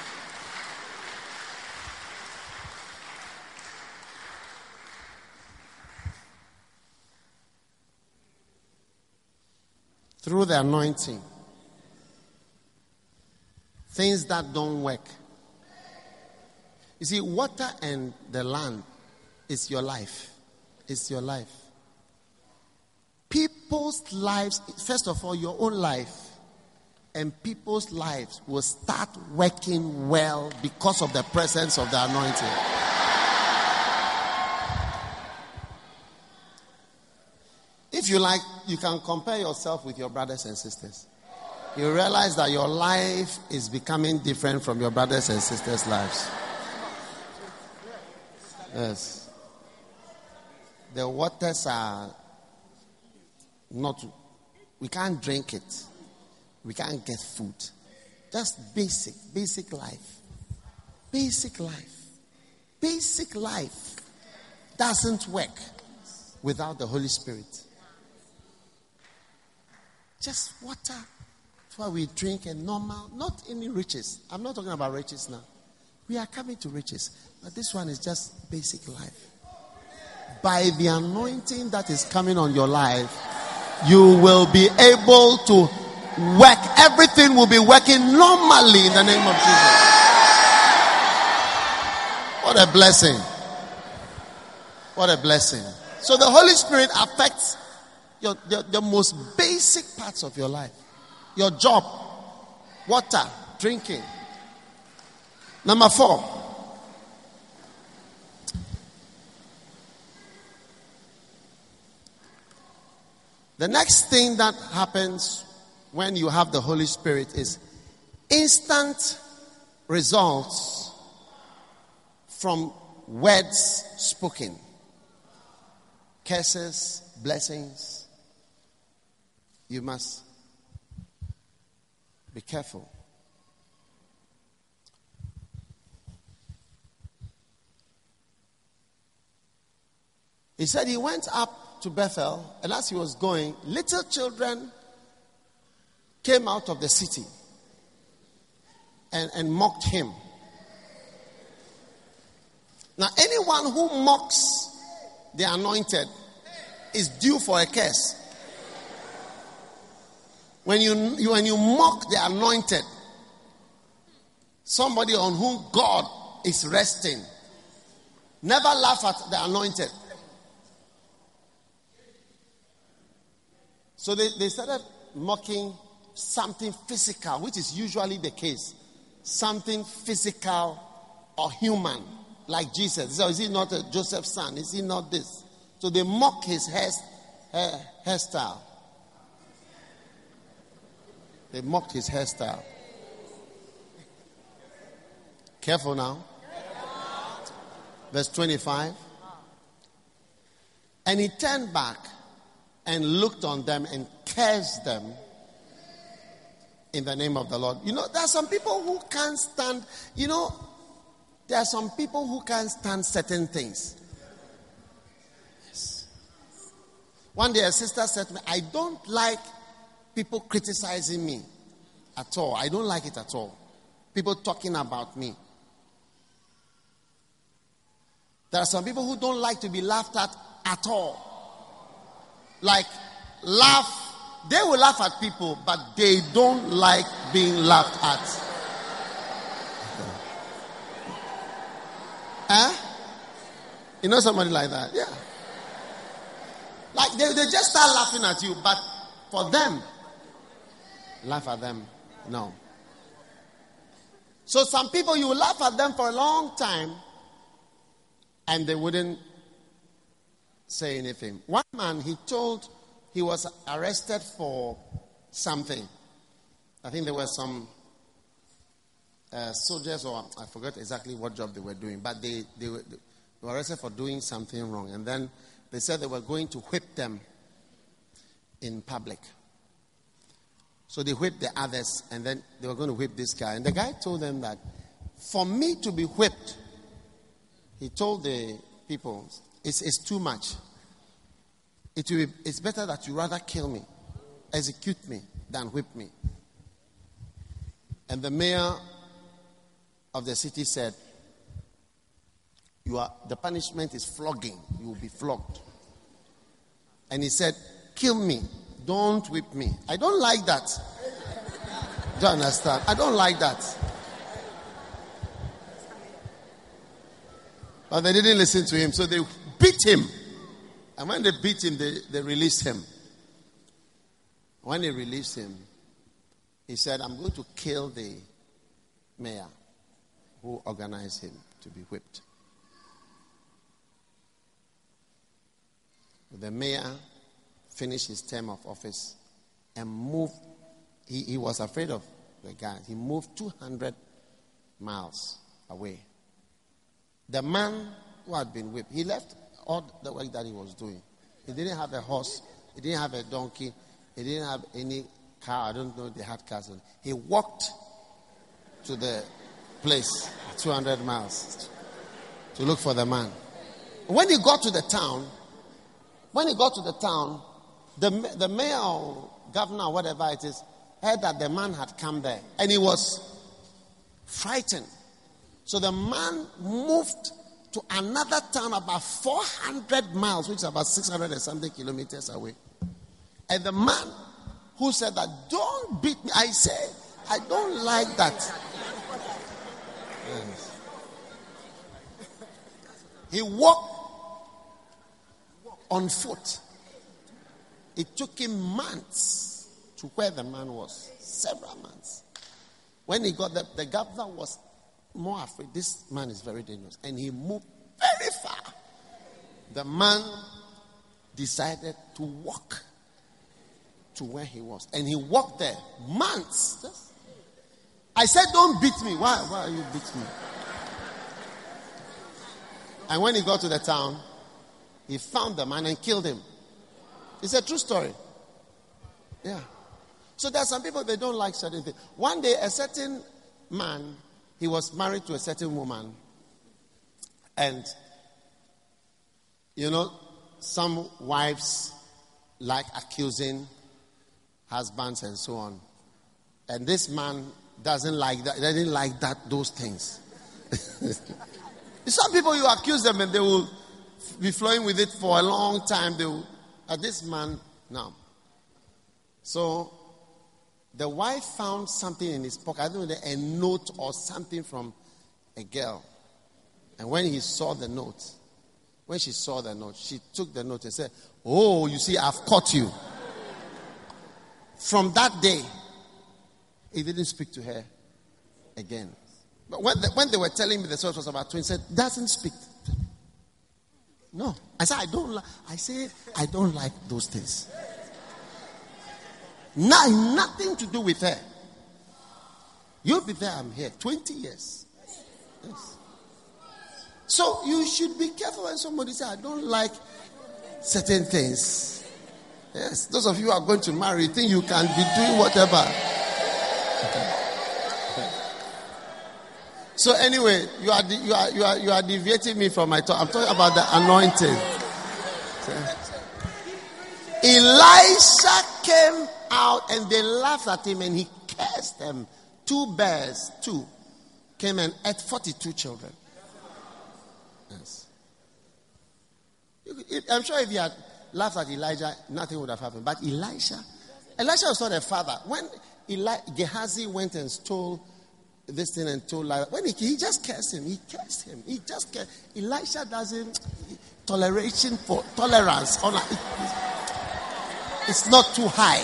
Through the anointing, things that don't work. You see, water and the land is your life. It's your life. People's lives, first of all, your own life, and people's lives will start working well because of the presence of the anointing. If you like, you can compare yourself with your brothers and sisters. You realize that your life is becoming different from your brothers and sisters' lives. Yes. The waters are not, we can't drink it. We can't get food. Just basic, basic life. Basic life. Basic life doesn't work without the Holy Spirit. Just water. That's why we drink a normal, not any riches. I'm not talking about riches now. We are coming to riches. But this one is just basic life. By the anointing that is coming on your life, you will be able to work. Everything will be working normally in the name of Jesus. What a blessing. What a blessing. So the Holy Spirit affects your, your, the most basic parts of your life. Your job, water, drinking. Number four. The next thing that happens when you have the Holy Spirit is instant results from words spoken. Curses, blessings. You must be careful. He said he went up to Bethel, and as he was going, little children came out of the city and, and mocked him. Now, anyone who mocks the anointed is due for a curse. When you, you when you mock the anointed, somebody on whom God is resting, never laugh at the anointed. So they, they started mocking something physical, which is usually the case. Something physical or human, like Jesus. So is he not a Joseph's son? Is he not this? So they mock his hair, hair, hairstyle. They mocked his hairstyle. Careful now. Verse twenty-five. And he turned back and looked on them and cursed them in the name of the Lord. You know, there are some people who can't stand, you know, there are some people who can't stand certain things. Yes. One day a sister said to me, I don't like people criticizing me at all. I don't like it at all. People talking about me. There are some people who don't like to be laughed at at all. Like, laugh they will laugh at people, but they don't like being laughed at. Huh? You know somebody like that? Yeah. Like they, they just start laughing at you, but for them, laugh at them. No. So some people, you will laugh at them for a long time and they wouldn't say anything. One man, he told, he was arrested for something. I think there were some uh, soldiers, or I forgot exactly what job they were doing, but they, they, were, they were arrested for doing something wrong. And then they said they were going to whip them in public. So they whipped the others, and then they were going to whip this guy. And the guy told them that for me to be whipped, he told the people, it's, it's too much. It will be, it's better that you rather kill me, execute me, than whip me. And the mayor of the city said, "You are the punishment is flogging. You will be flogged." And he said, "Kill me. Don't whip me." I don't like that. Do you understand? I don't like that. But they didn't listen to him, so they beat him. And when they beat him, they, they released him. When they released him, he said, "I'm going to kill the mayor who organized him to be whipped." The mayor finished his term of office and moved. He, he was afraid of the guy. He moved two hundred miles away. The man who had been whipped, he left all the work that he was doing. He didn't have a horse. He didn't have a donkey. He didn't have any car. I don't know if they had cars. He walked to the place, two hundred miles, to look for the man. When he got to the town, when he got to the town, the, the mayor or governor or whatever it is heard that the man had come there. And he was frightened. So the man moved to another town about four hundred miles, which is about six hundred and something kilometers away. And the man who said that, "Don't beat me," I said, "I don't like that." Yes. He walked on foot. It took him months to where the man was. Several months. When he got there, the governor was more afraid. This man is very dangerous. And he moved very far. The man decided to walk to where he was. And he walked there months. Just, I said, "Don't beat me." Why, why are you beating me? And when he got to the town, he found the man and killed him. It's a true story. Yeah. So there are some people, they don't like certain things. One day, a certain man, he was married to a certain woman. And, you know, some wives like accusing husbands and so on. And this man doesn't like that. He doesn't like that, those things. Some people, you accuse them and they will be flowing with it for a long time. They will, uh, this man, no. So, the wife found something in his pocket, I don't know, a note or something from a girl. And when he saw the note, when she saw the note, she took the note and said, "Oh, you see, I've caught you." From that day, he didn't speak to her again. But when, the, when they were telling me the story was about twins, he said, "Doesn't speak." No. I said, I don't like, I said, I don't like those things. No, nothing to do with her. You'll be there, I'm here. twenty years. Yes. So you should be careful when somebody says, "I don't like certain things." Yes. Those of you who are going to marry, you think you can be doing whatever. Okay. Okay. So anyway, you are, you are you are you are deviating me from my talk. I'm talking about the anointing. Elisha came out and they laughed at him and he cursed them. Two bears, two, came and ate forty-two children. Yes. I'm sure if you had laughed at Elijah, nothing would have happened. But Elisha Elisha was not a father. When Eli, Gehazi went and stole this thing and told like when he, he just cursed him, he cursed him. He just cursed. Elisha doesn't toleration for tolerance. On a, it, it's not too high.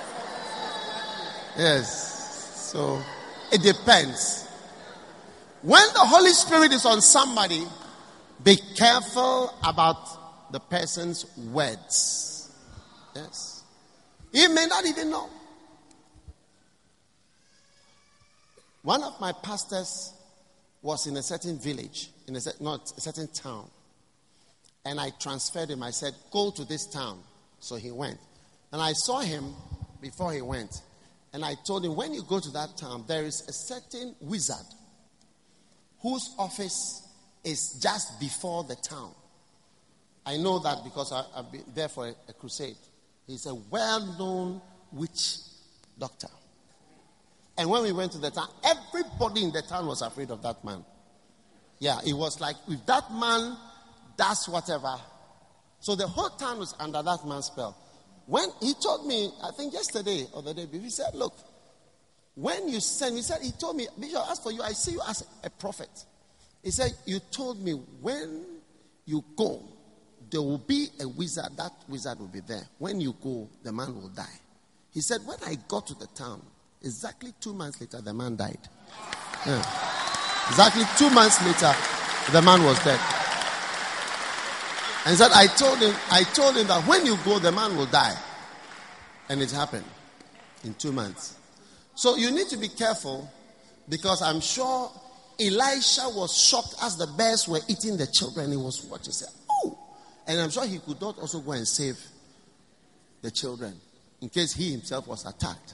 Yes. So it depends. When the Holy Spirit is on somebody, be careful about the person's words. Yes. He may not even know. One of my pastors was in a certain village, in a not a certain town. And I transferred him. I said, go to this town. So he went. And I saw him before he went. And I told him, when you go to that town, there is a certain wizard whose office is just before the town. I know that because I, I've been there for a, a crusade. He's a well-known witch doctor. And when we went to the town, everybody in the town was afraid of that man. Yeah, it was like, if that man does whatever. So the whole town was under that man's spell. When he told me, I think yesterday or the day before, he said, look, when you send, he said, he told me, Bishop, as for you, I see you as a prophet. He said, you told me when you go, there will be a wizard. That wizard will be there. When you go, the man will die. He said, when I got to the town, exactly two months later, the man died. Yeah. Exactly two months later, the man was dead. And he said, I told him, I told him that when you go, the man will die. And it happened in two months. So you need to be careful, because I'm sure Elisha was shocked as the bears were eating the children. He was watching. He said, oh. And I'm sure he could not also go and save the children in case he himself was attacked.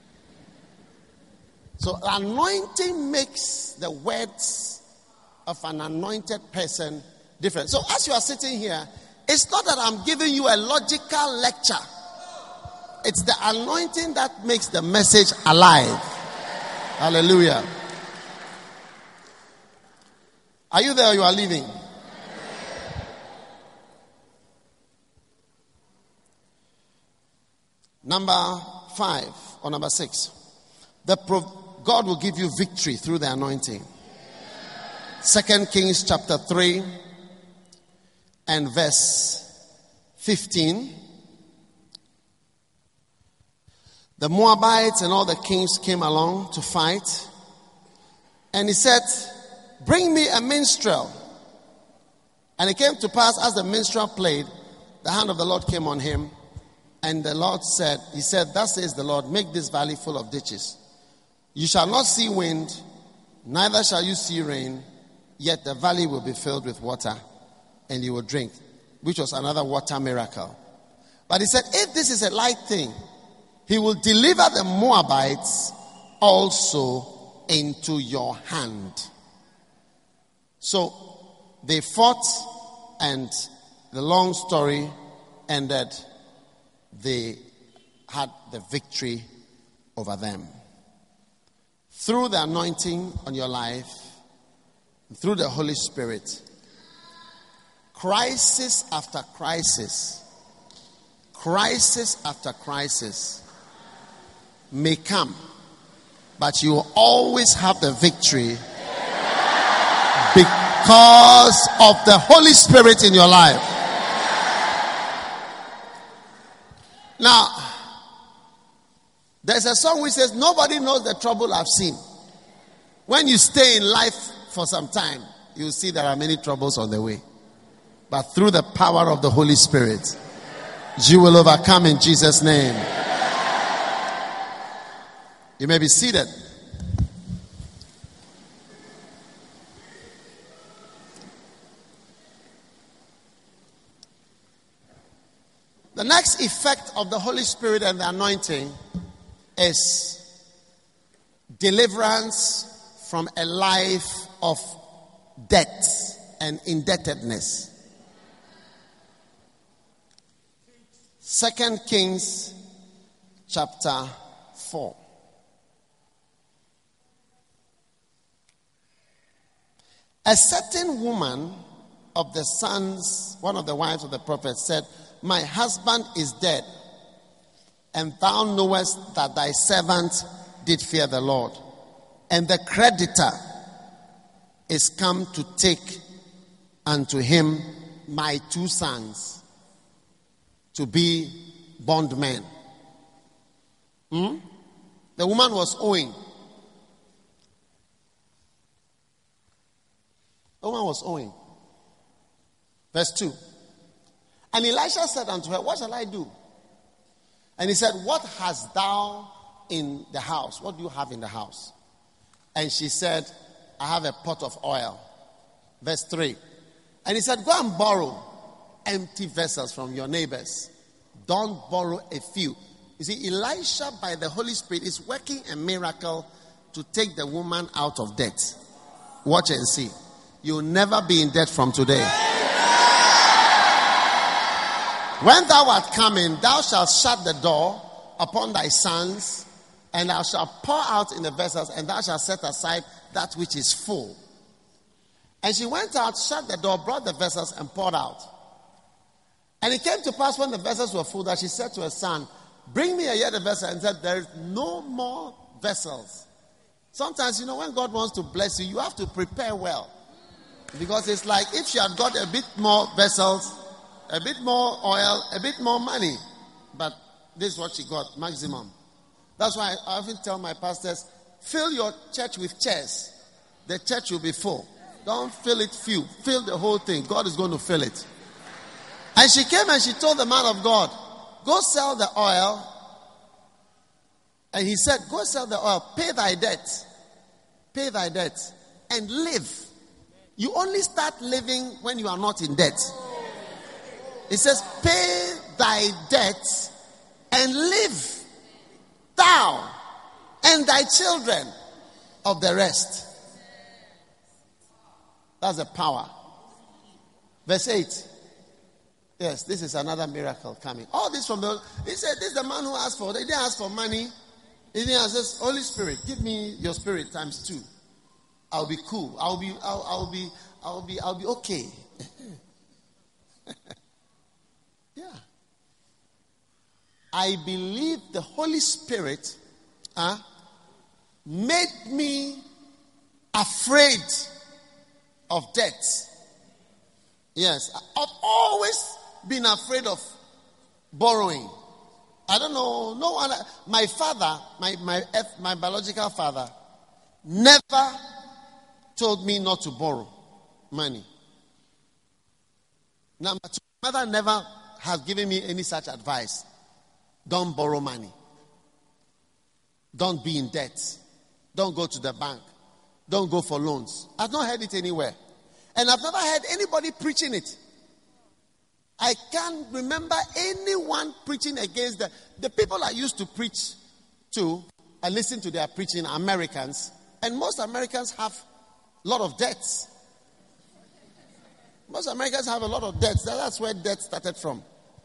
So anointing makes the words of an anointed person different. So as you are sitting here, it's not that I'm giving you a logical lecture. It's the anointing that makes the message alive. Hallelujah. Are you there or you are leaving? Number five or number six. The pro- God will give you victory through the anointing. Second Kings chapter three and verse fifteen. The Moabites and all the kings came along to fight. And he said, bring me a minstrel. And it came to pass, as the minstrel played, the hand of the Lord came on him. And the Lord said, he said, thus says the Lord, make this valley full of ditches. You shall not see wind, neither shall you see rain, yet the valley will be filled with water, and you will drink. Which was another water miracle. But he said, if this is a light thing, he will deliver the Moabites also into your hand. So they fought, and the long story ended. They had the victory over them. Through the anointing on your life, through the Holy Spirit, crisis after crisis, crisis after crisis may come, but you will always have the victory because of the Holy Spirit in your life. Now, there's a song which says, nobody knows the trouble I've seen. When you stay in life for some time, you'll see there are many troubles on the way. But through the power of the Holy Spirit, you will overcome in Jesus' name. You may be seated. The next effect of the Holy Spirit and the anointing is deliverance from a life of debt and indebtedness. Second Kings chapter four. A certain woman of the sons, one of the wives of the prophet, said, my husband is dead, and thou knowest that thy servant did fear the Lord. And the creditor is come to take unto him my two sons to be bondmen. Hmm? The woman was owing. The woman was owing. Verse two. And Elisha said unto her, what shall I do? And he said, what hast thou in the house? What do you have in the house? And she said, I have a pot of oil. Verse three. And he said, go and borrow empty vessels from your neighbors. Don't borrow a few. You see, Elisha, by the Holy Spirit, is working a miracle to take the woman out of debt. Watch and see. You'll never be in debt from today. When thou art coming, thou shalt shut the door upon thy sons, and thou shalt pour out in the vessels, and thou shalt set aside that which is full. And she went out, shut the door, brought the vessels, and poured out. And it came to pass when the vessels were full that she said to her son, bring me a yet a vessel, and said, there is no more vessels. Sometimes, you know, when God wants to bless you, you have to prepare well. Because it's like if she had got a bit more vessels, a bit more oil, a bit more money. But this is what she got, maximum. That's why I often tell my pastors, fill your church with chairs. The church will be full. Don't fill it few. Fill the whole thing. God is going to fill it. And she came and she told the man of God, go sell the oil. And he said, go sell the oil. Pay thy debt. Pay thy debt. And live. You only start living when you are not in debt. It says, pay thy debt and live, thou and thy children of the rest. That's the power. Verse eight. Yes, this is another miracle coming. All this from the, he said, this is the man who asked for, they didn't ask for money. He didn't ask us, Holy Spirit, give me your spirit times two. I'll be cool. I'll be, I'll, I'll be, I'll be, I'll be okay. Yeah. I believe the Holy Spirit uh, made me afraid of death. Yes. I've always been afraid of borrowing. I don't know. No one. My father, my my my biological father, never told me not to borrow money. Number two, my mother never has given me any such advice. Don't borrow money. Don't be in debt. Don't go to the bank. Don't go for loans. I've not heard it anywhere. And I've never heard anybody preaching it. I can't remember anyone preaching against the, the people I used to preach to. I listen to their preaching, Americans. And most Americans have a lot of debts. Most Americans have a lot of debts. That's where debt started from.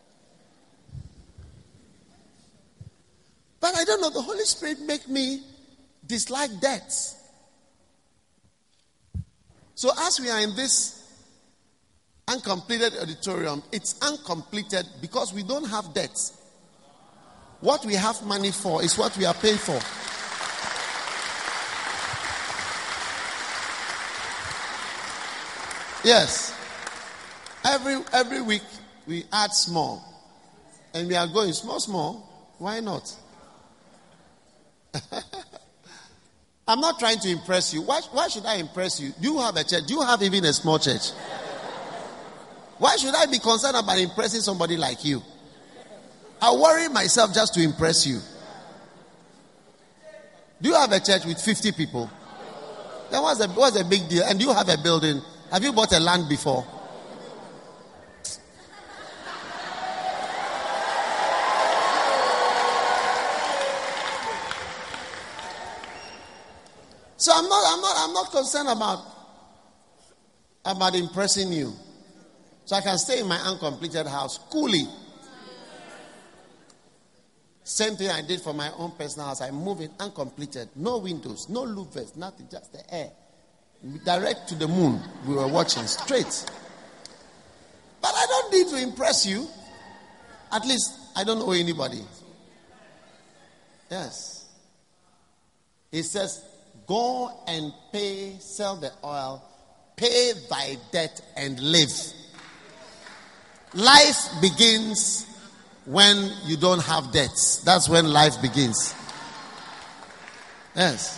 But I don't know, the Holy Spirit make me dislike debts. So as we are in this uncompleted auditorium, it's uncompleted because we don't have debts. What we have money for is what we are paying for. Yes. Every every week we add small. And we are going small, small. Why not? I'm not trying to impress you. Why, why should I impress you? Do you have a church? Do you have even a small church? Why should I be concerned about impressing somebody like you? I worry myself just to impress you. Do you have a church with fifty people? Then what's the, what's the big deal? And do you have a building? Have you bought a land before? So I'm not, I'm not, I'm not concerned about, about impressing you. So I can stay in my uncompleted house coolly. Same thing I did for my own personal house. I moved it uncompleted. No windows, no louvers, nothing, just the air. Direct to the moon. We were watching straight. But I don't need to impress you. At least I don't owe anybody. Yes. He says, go and pay, sell the oil, pay thy debt and live. Life begins when you don't have debts. That's when life begins. Yes.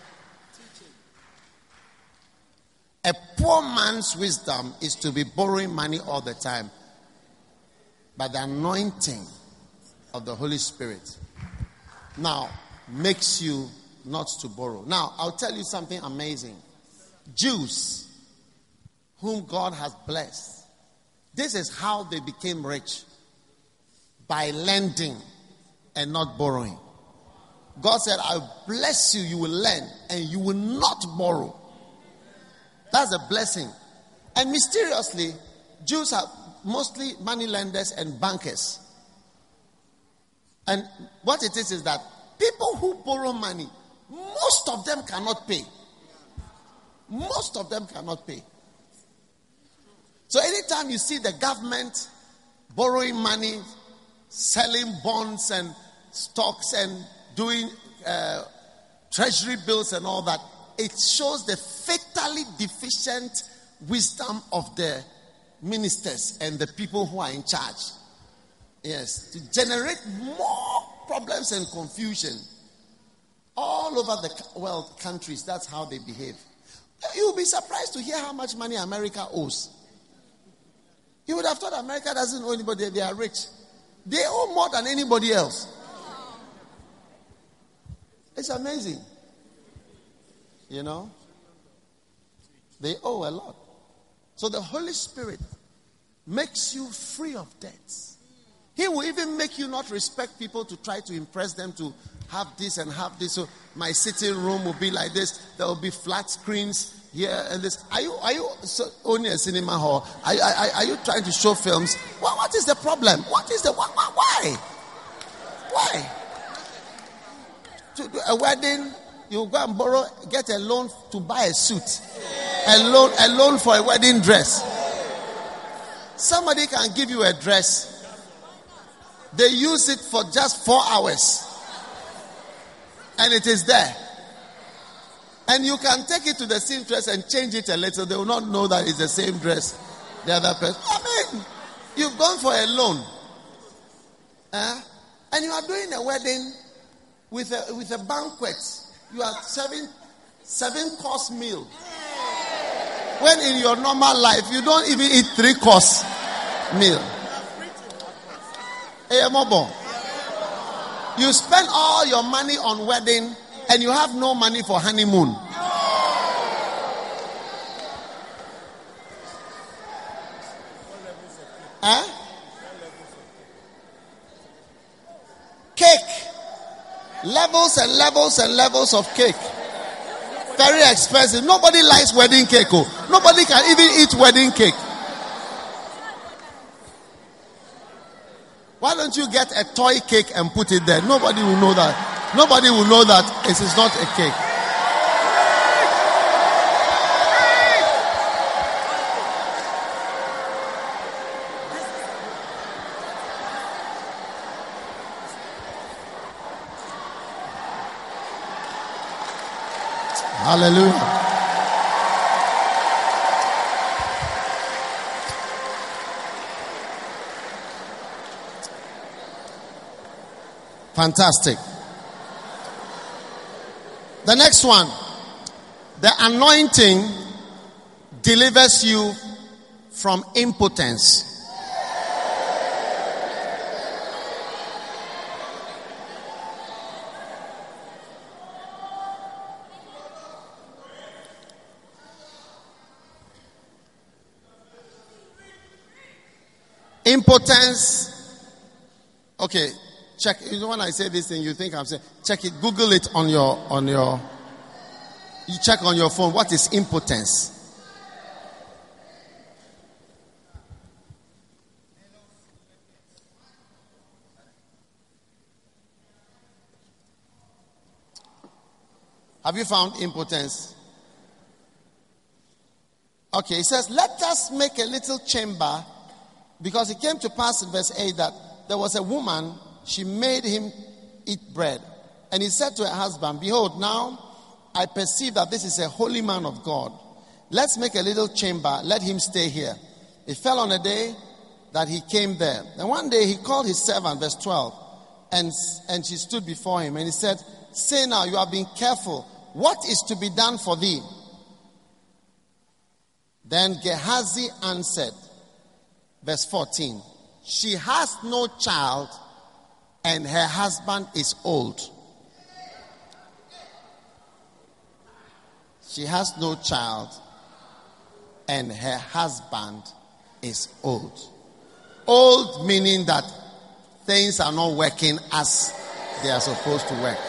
A poor man's wisdom is to be borrowing money all the time. But the anointing of the Holy Spirit now makes you not to borrow. Now, I'll tell you something amazing. Jews, whom God has blessed, this is how they became rich. By lending and not borrowing. God said, I'll bless you, you will lend, and you will not borrow. That's a blessing. And mysteriously, Jews are mostly money lenders and bankers. And what it is is that people who borrow money, most of them cannot pay. Most of them cannot pay. So anytime you see the government borrowing money, selling bonds and stocks and doing uh, treasury bills and all that, it shows the fatally deficient wisdom of the ministers and the people who are in charge. Yes, to generate more problems and confusion all over the world countries. That's how they behave. You'll be surprised to hear how much money America owes. You would have thought America doesn't owe anybody. They are rich. They owe more than anybody else. It's amazing. You know? They owe a lot. So the Holy Spirit makes you free of debts. He will even make you not respect people to try to impress them to have this and have this. So my sitting room will be like this. There will be flat screens here and this. Are you are you so, owning a cinema hall? Are, are, are you trying to show films? What, what is the problem? What is the why? Why? Why? To do a wedding, you go and borrow, get a loan to buy a suit, a loan, a loan for a wedding dress. Somebody can give you a dress. They use it for just four hours, and it is there. And you can take it to the same dress and change it a little. They will not know that it's the same dress. The other person. I mean, you've gone for a loan, uh, and you are doing a wedding with a with a banquet. You are serving seven course meal. When in your normal life you don't even eat three course meal. Hey, Mobo. You spend all your money on wedding and you have no money for honeymoon. Huh? Cake. Levels and levels and levels of cake. Very expensive. Nobody likes wedding cake. Oh. Nobody can even eat wedding cake. Why don't you get a toy cake and put it there? Nobody will know that. Nobody will know that it is not a cake. Hallelujah. Fantastic. The next one. The anointing delivers you from impotence. Impotence. Okay. Check. You know, when I say this thing, you think I'm saying, check it. Google it on your, on your, you check on your phone. What is impotence? Have you found impotence? Okay, it says, let us make a little chamber, because it came to pass in verse eight that there was a woman. She made him eat bread. And he said to her husband, behold, now I perceive that this is a holy man of God. Let's make a little chamber. Let him stay here. It fell on a day that he came there. And one day he called his servant, verse twelve, and, and she stood before him. And he said, say now, you have been careful. What is to be done for thee? Then Gehazi answered, verse fourteen, she has no child and her husband is old. She has no child and her husband is old. Old meaning that things are not working as they are supposed to work.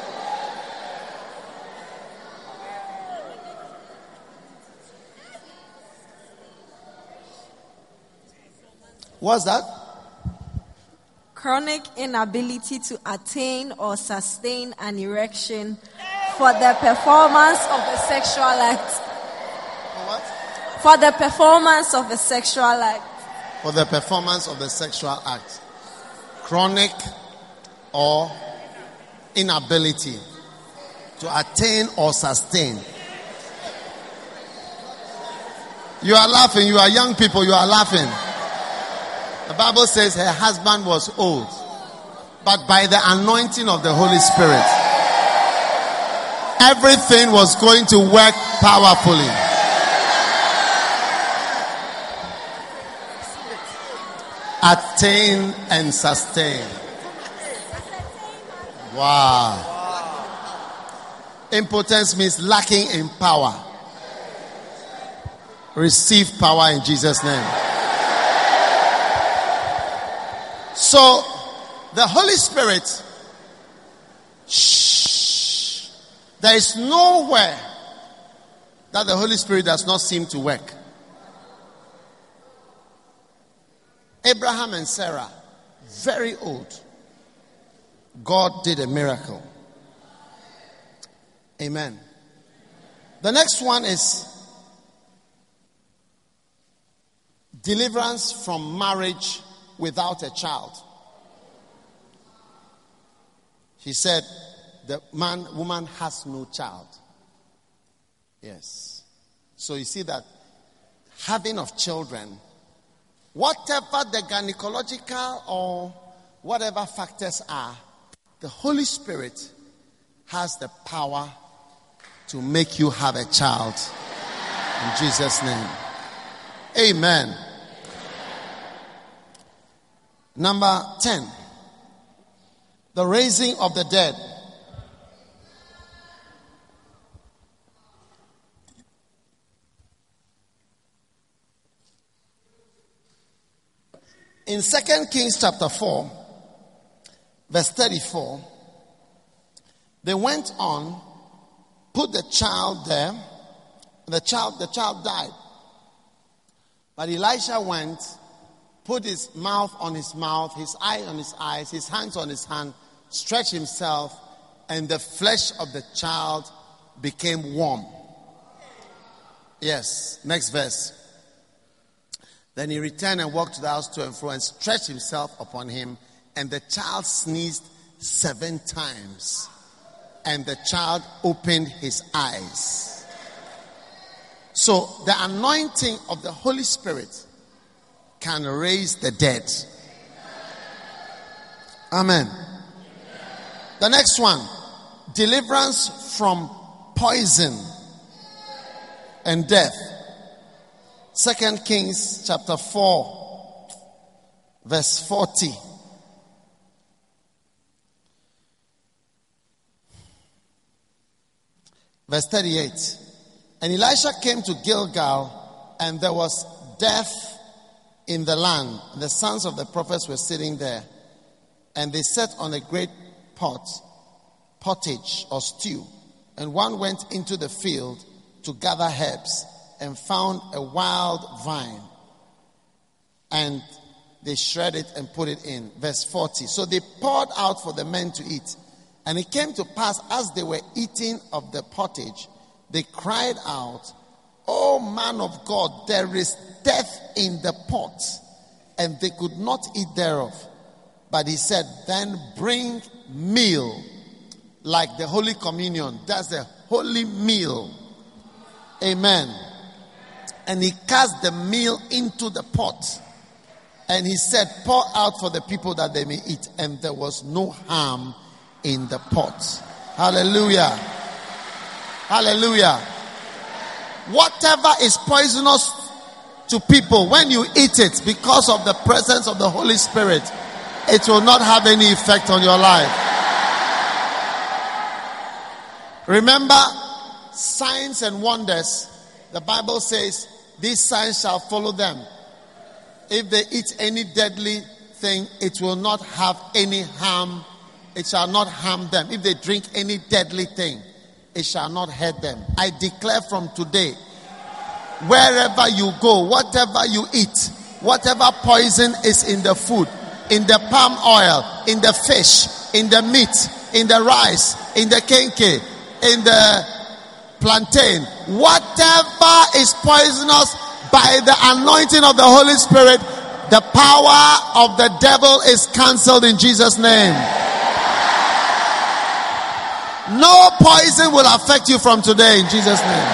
What's that? Chronic inability to attain or sustain an erection for the performance of a sexual act. For what? For the performance of a sexual act. For the performance of the sexual act. Chronic or inability to attain or sustain. You are laughing. You are young people. You are laughing. The Bible says her husband was old, but by the anointing of the Holy Spirit, everything was going to work powerfully. Attain and sustain. Wow. Impotence means lacking in power. Receive power in Jesus' name. So, the Holy Spirit, shh, there is nowhere that the Holy Spirit does not seem to work. Abraham and Sarah, very old. God did a miracle. Amen. The next one is deliverance from marriage without a child. He said the man, woman has no child. Yes. So you see that having of children, whatever the gynecological or whatever factors are, the Holy Spirit has the power to make you have a child. In Jesus' name. Amen. Number ten. The raising of the dead. In Second Kings chapter four, verse thirty-four, they went on, put the child there, the child, the child died. But Elisha went, put his mouth on his mouth, his eye on his eyes, his hands on his hand, stretched himself, and the flesh of the child became warm. Yes, next verse. Then he returned and walked to the house to and fro and stretched himself upon him, and the child sneezed seven times, and the child opened his eyes. So the anointing of the Holy Spirit can raise the dead. Amen. The next one, deliverance from poison and death. Second Kings chapter four, verse forty. Verse thirty-eight. And Elisha came to Gilgal, and there was death in the land. The sons of the prophets were sitting there, and they sat on a great pot, pottage or stew. And one went into the field to gather herbs and found a wild vine, and they shred it and put it in. Verse forty. So they poured out for the men to eat. And it came to pass, as they were eating of the pottage, they cried out, "O man of God, there is death in the pot." And they could not eat thereof. But he said, "Then bring meal like the Holy Communion. That's the holy meal. Amen. And he cast the meal into the pot. And he said, pour out for the people that they may eat. And there was no harm in the pot. Hallelujah. Hallelujah. Whatever is poisonous to people, when you eat it, because of the presence of the Holy Spirit, it will not have any effect on your life. Remember, signs and wonders, the Bible says, these signs shall follow them. If they eat any deadly thing, it will not have any harm. It shall not harm them. If they drink any deadly thing, it shall not hurt them. I declare from today, wherever you go, whatever you eat, whatever poison is in the food, in the palm oil, in the fish, in the meat, in the rice, in the kenke, in the plantain, whatever is poisonous, by the anointing of the Holy Spirit, the power of the devil is cancelled in Jesus' name. No poison will affect you from today in Jesus' name.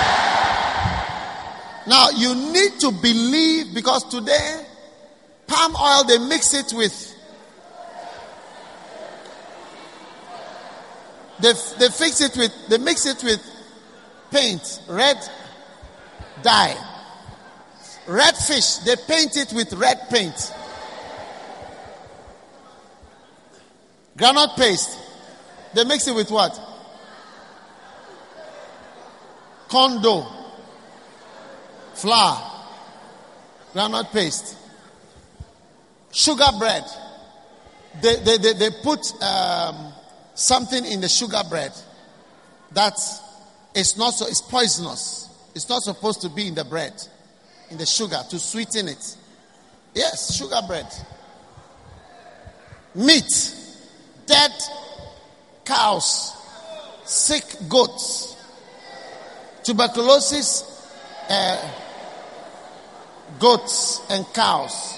Now you need to believe, because today palm oil, they mix it with, they, they fix it with, they mix it with paint, red dye. Red fish, they paint it with red paint. Granite paste, they mix it with what? Corn dough, flour, granite paste, sugar bread. They, they, they, they put um, something in the sugar bread that is not so, it's poisonous. It's not supposed to be in the bread. In the sugar to sweeten it. Yes, sugar bread. Meat. Dead cows. Sick goats. Tuberculosis. Uh, goats and cows.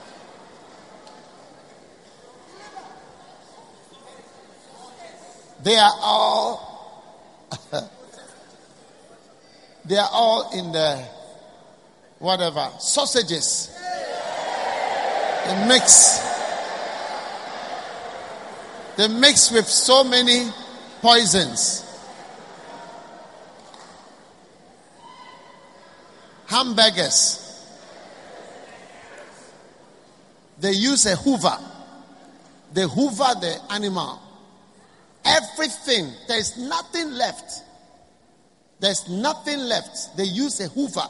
They are all they are all in the whatever, sausages. They mix. They mix with so many poisons. Hamburgers. They use a hoover. They hoover the animal. Everything. There's nothing left. There's nothing left. They use a hoover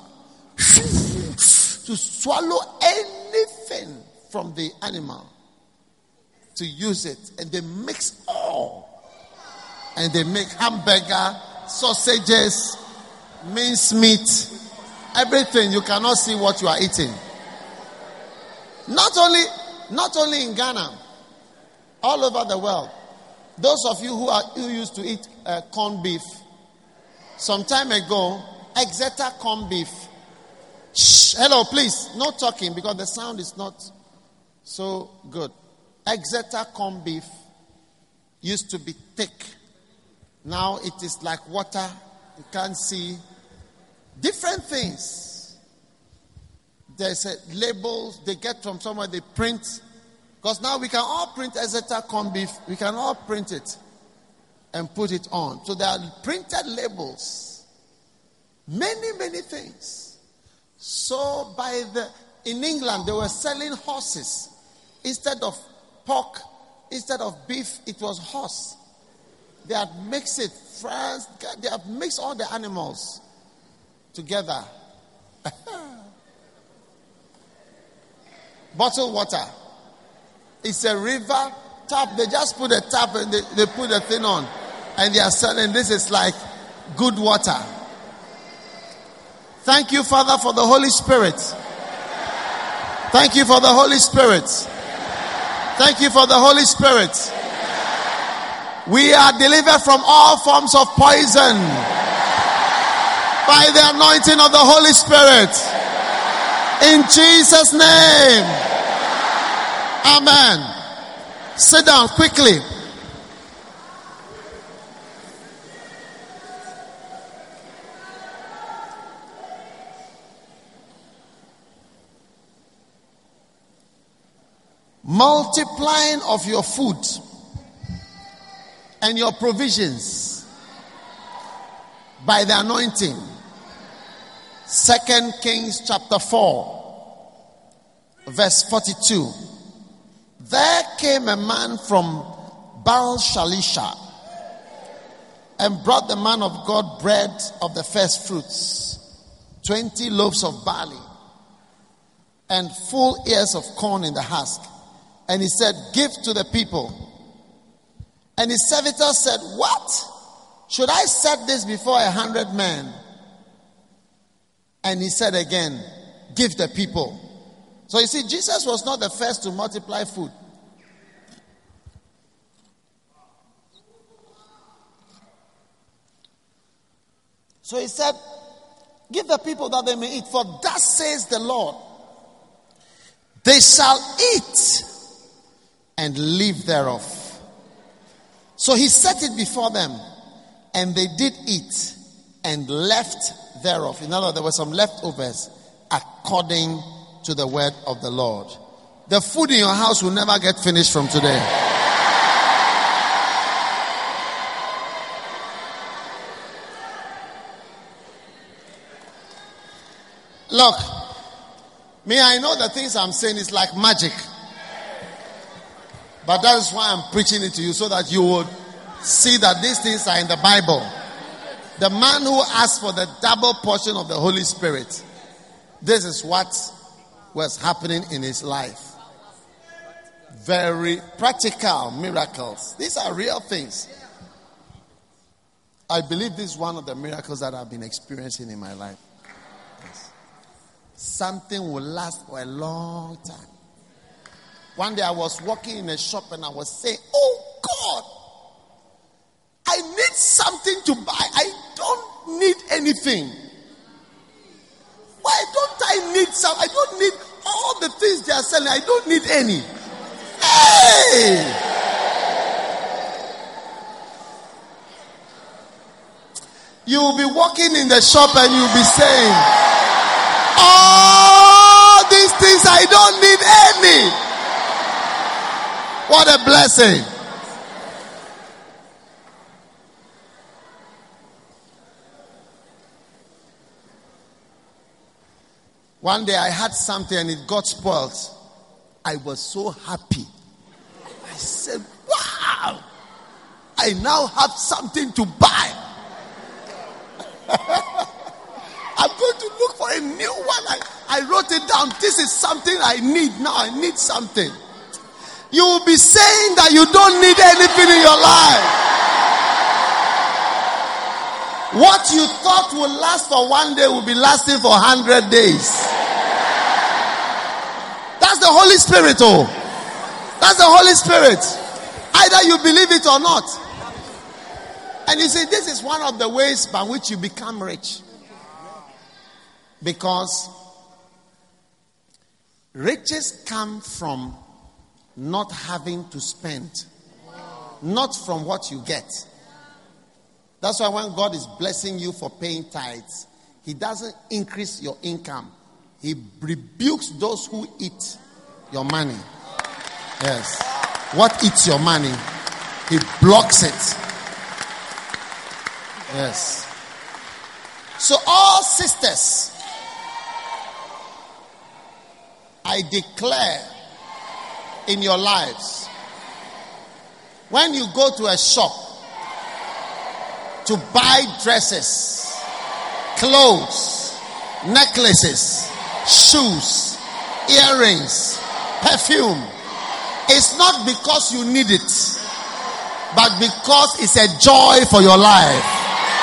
to swallow anything from the animal, to use it, and they mix all, and they make hamburger, sausages, minced meat, everything. You cannot see what you are eating. Not only, not only in Ghana, all over the world. Those of you who are who used to eat uh, corned beef, some time ago, Exeter corned beef. Shh, hello, please, no talking because the sound is not so good. Exeter corned beef used to be thick. Now it is like water. You can't see. Different things. There's a labels they get from somewhere, they print. Because now we can all print Exeter corned beef. We can all print it and put it on. So there are printed labels. Many, many things. So by the in England they were selling horses instead of pork, instead of beef. It was horse. They had mixed it. France, they have mixed all the animals together. Bottled water. It's a river tap. They just put a tap and they, they put a thing on, and they are selling. This is like good water. Thank you, Father, for the Holy Spirit. Thank you for the Holy Spirit. Thank you for the Holy Spirit. We are delivered from all forms of poison by the anointing of the Holy Spirit. In Jesus' name. Amen. Sit down quickly. multiplying of your food and your provisions by the anointing. Second Kings chapter four, verse forty-two. There came a man from Baal Shalisha and brought the man of God bread of the first fruits, twenty loaves of barley, and full ears of corn in the husk. And he said, give to the people. And his servitor said, what? Should I set this before a hundred men? And he said again, give the people. So you see, Jesus was not the first to multiply food. So he said, give the people that they may eat. For thus says the Lord, they shall eat and live thereof. So he set it before them, and they did eat and left thereof. In other words, there were some leftovers according to the word of the Lord. The food in your house will never get finished from today. Look, me, I know the things I'm saying is like magic. But that is why I'm preaching it to you, so that you would see that these things are in the Bible. The man who asked for the double portion of the Holy Spirit, this is what was happening in his life. Very practical miracles. These are real things. I believe this is one of the miracles that I've been experiencing in my life. Yes. Something will last for a long time. One day I was walking in a shop and I was saying, oh God, I need something to buy. I don't need anything. Why don't I need some? I don't need all the things they are selling. I don't need any. Hey! You will be walking in the shop and you'll be saying, all these things I don't need any. What a blessing. One day I had something and it got spoiled. I was so happy. I said, wow, I now have something to buy. I'm going to look for a new one. I, I wrote it down. This is something I need now. I need something. You will be saying that you don't need anything in your life. What you thought would last for one day will be lasting for a hundred days. That's the Holy Spirit, oh. That's the Holy Spirit. Either you believe it or not. And you see, this is one of the ways by which you become rich. Because riches come from not having to spend, not from what you get. That's why when God is blessing you for paying tithes, He doesn't increase your income. He rebukes those who eat your money. Yes. What eats your money? He blocks it. Yes. So all sisters, I declare in your lives, when you go to a shop to buy dresses, clothes, necklaces, shoes, earrings, perfume, it's not because you need it, but because it's a joy for your life.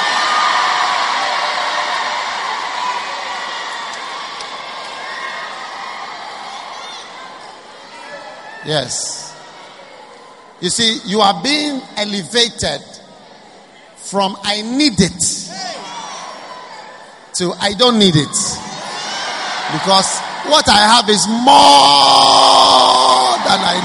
Yes. You see, you are being elevated from I need it to I don't need it. Because what I have is more than I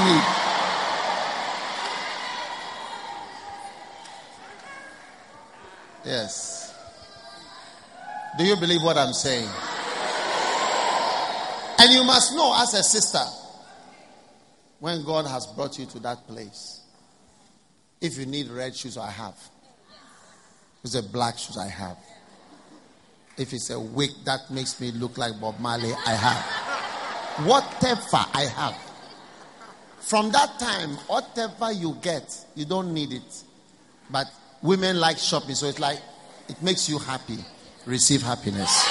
need. Yes. Do you believe what I'm saying? And you must know, as a sister, when God has brought you to that place, if you need red shoes, I have. If it's a black shoes, I have. If it's a wig that makes me look like Bob Marley, I have. Whatever I have. From that time, whatever you get, you don't need it. But women like shopping, so it's like, it makes you happy. Receive happiness.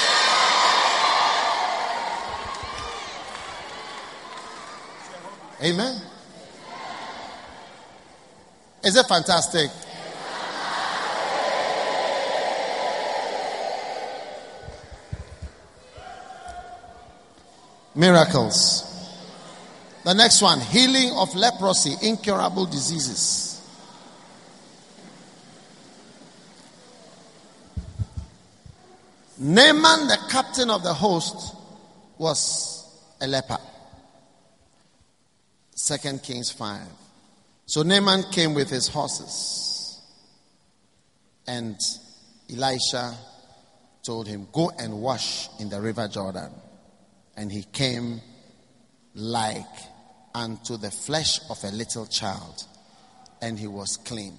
Amen. Is it fantastic? Miracles. The next one, healing of leprosy, incurable diseases. Naaman, the captain of the host, was a leper. Second Kings five. So Naaman came with his horses, and Elisha told him, go and wash in the river Jordan. And he came like unto the flesh of a little child, and he was clean.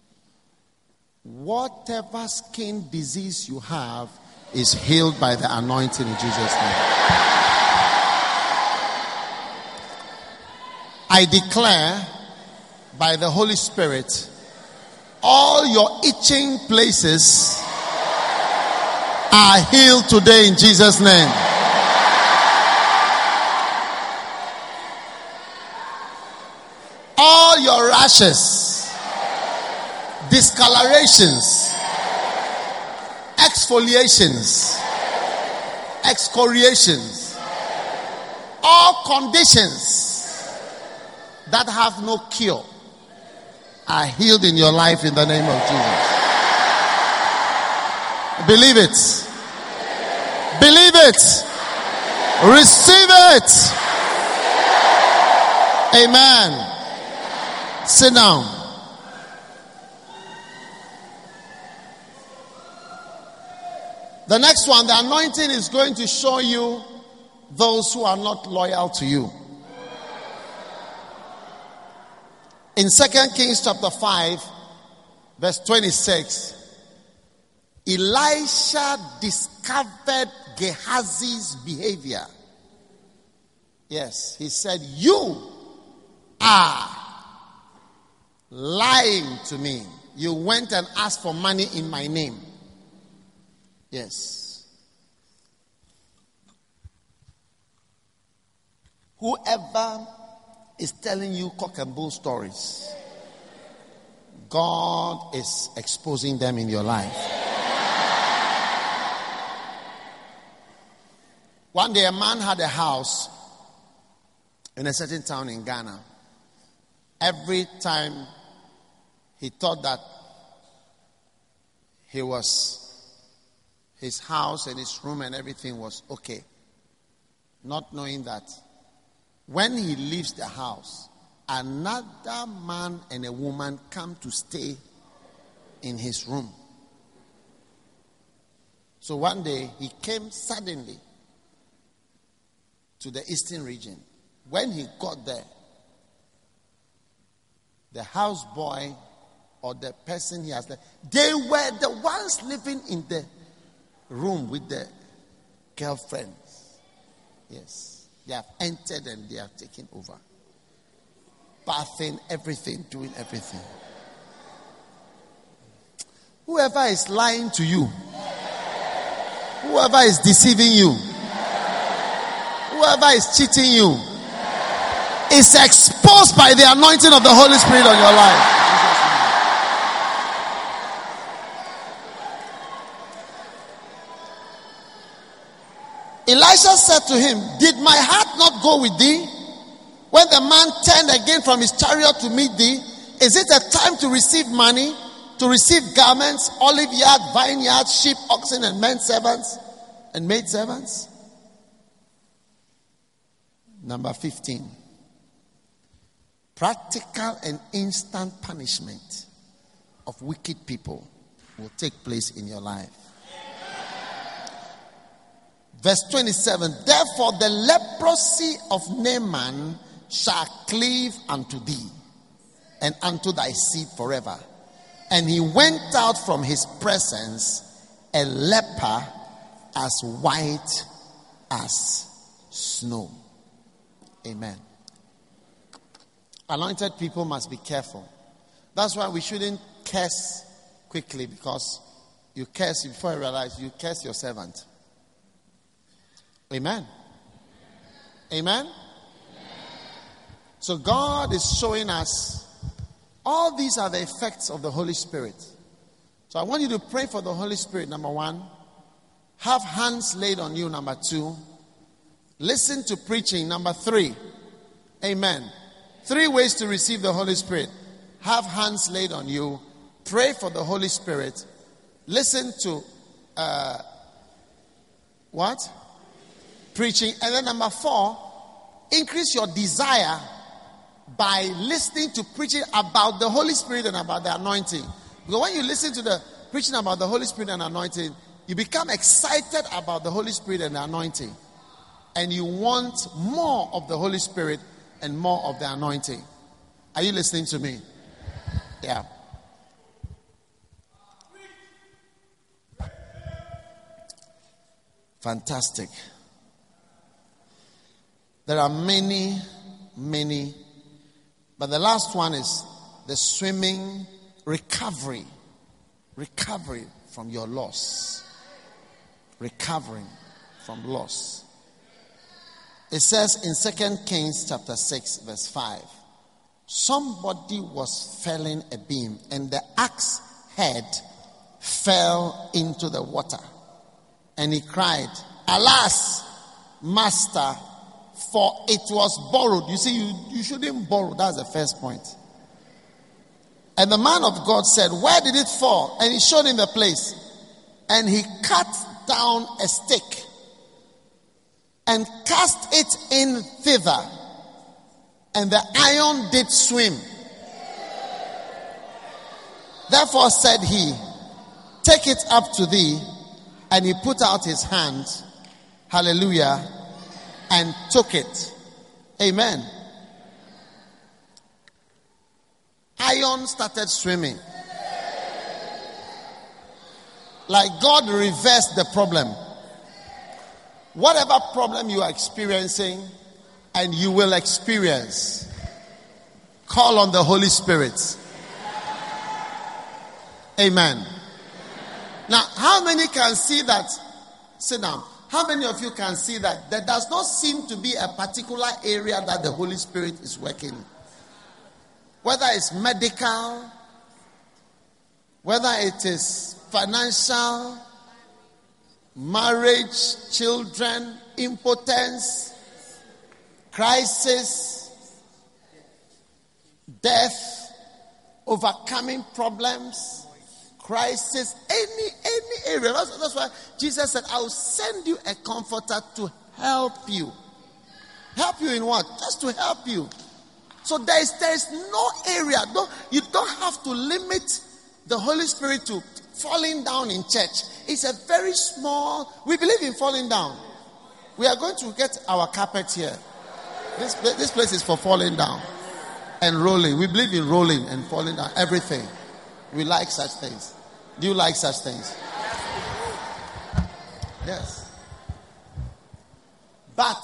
Whatever skin disease you have is healed by the anointing in Jesus' name. I declare by the Holy Spirit, all your itching places are healed today in Jesus' name. All your rashes, discolorations, exfoliations, excoriations, all conditions that have no cure are healed in your life in the name of Jesus. Believe it. Believe it. Receive it. Amen. Sit down. The next one, the anointing is going to show you those who are not loyal to you. In Second Kings chapter five, verse twenty-six, Elisha discovered Gehazi's behavior. Yes, he said, you are lying to me. You went and asked for money in my name. Yes. Whoever is telling you cock and bull stories, God is exposing them in your life. One day a man had a house in a certain town in Ghana. Every time he thought that he was, his house and his room and everything was okay, not knowing that when he leaves the house, another man and a woman come to stay in his room. So one day he came suddenly to the eastern region. When he got there, the houseboy or the person he has there, they were the ones living in the room with the girlfriends. Yes. They have entered and they have taken over. Bathing, everything, doing everything. Whoever is lying to you, whoever is deceiving you, whoever is cheating you, is exposed by the anointing of the Holy Spirit on your life. Elisha said to him, did my heart not go with thee when the man turned again from his chariot to meet thee? Is it a time to receive money, to receive garments, olive yard, vineyard, sheep, oxen, and men servants and maid servants? Number fifteen. Practical and instant punishment of wicked people will take place in your life. Verse twenty-seven. Therefore the leprosy of Naaman shall cleave unto thee, and unto thy seed forever. And he went out from his presence, a leper as white as snow. Amen. Anointed people must be careful. That's why we shouldn't curse quickly, because you curse before you realize you curse your servant. Amen. Amen. So God is showing us all these are the effects of the Holy Spirit. So I want you to pray for the Holy Spirit, number one. Have hands laid on you, number two. Listen to preaching, number three. Amen. Three ways to receive the Holy Spirit. Have hands laid on you. Pray for the Holy Spirit. Listen to uh, what? Preaching. And then number four, increase your desire by listening to preaching about the Holy Spirit and about the anointing. Because when you listen to the preaching about the Holy Spirit and anointing, you become excited about the Holy Spirit and the anointing. And you want more of the Holy Spirit and more of the anointing. Are you listening to me? Yeah. Fantastic. There are many, many, but the last one is the swimming recovery. Recovery from your loss. Recovering from loss. It says in Second Kings chapter six verse five, somebody was felling a beam and the axe head fell into the water. And he cried, alas, master, for it was borrowed. You see, you, you shouldn't borrow. That's the first point. And the man of God said, where did it fall? And he showed him the place. And he cut down a stick and cast it in thither. And the iron did swim. Therefore said he, take it up to thee. And he put out his hand, hallelujah, and took it. Amen. Iron started swimming. Like God reversed the problem. Whatever problem you are experiencing, and you will experience, call on the Holy Spirit. Amen. Now, how many can see that? Sit down. How many of you can see that there does not seem to be a particular area that the Holy Spirit is working? Whether it's medical, whether it is financial, marriage, children, impotence, crisis, death, overcoming problems, crisis, any any area. That's, that's why Jesus said, I will send you a comforter to help you. Help you in what? Just to help you. So there is there is no area. Don't, you don't have to limit the Holy Spirit to falling down in church. It's a very small. We believe in falling down. We are going to get our carpet here. This this place is for falling down and rolling. We believe in rolling and falling down. Everything. We like such things. Do you like such things? Yes. But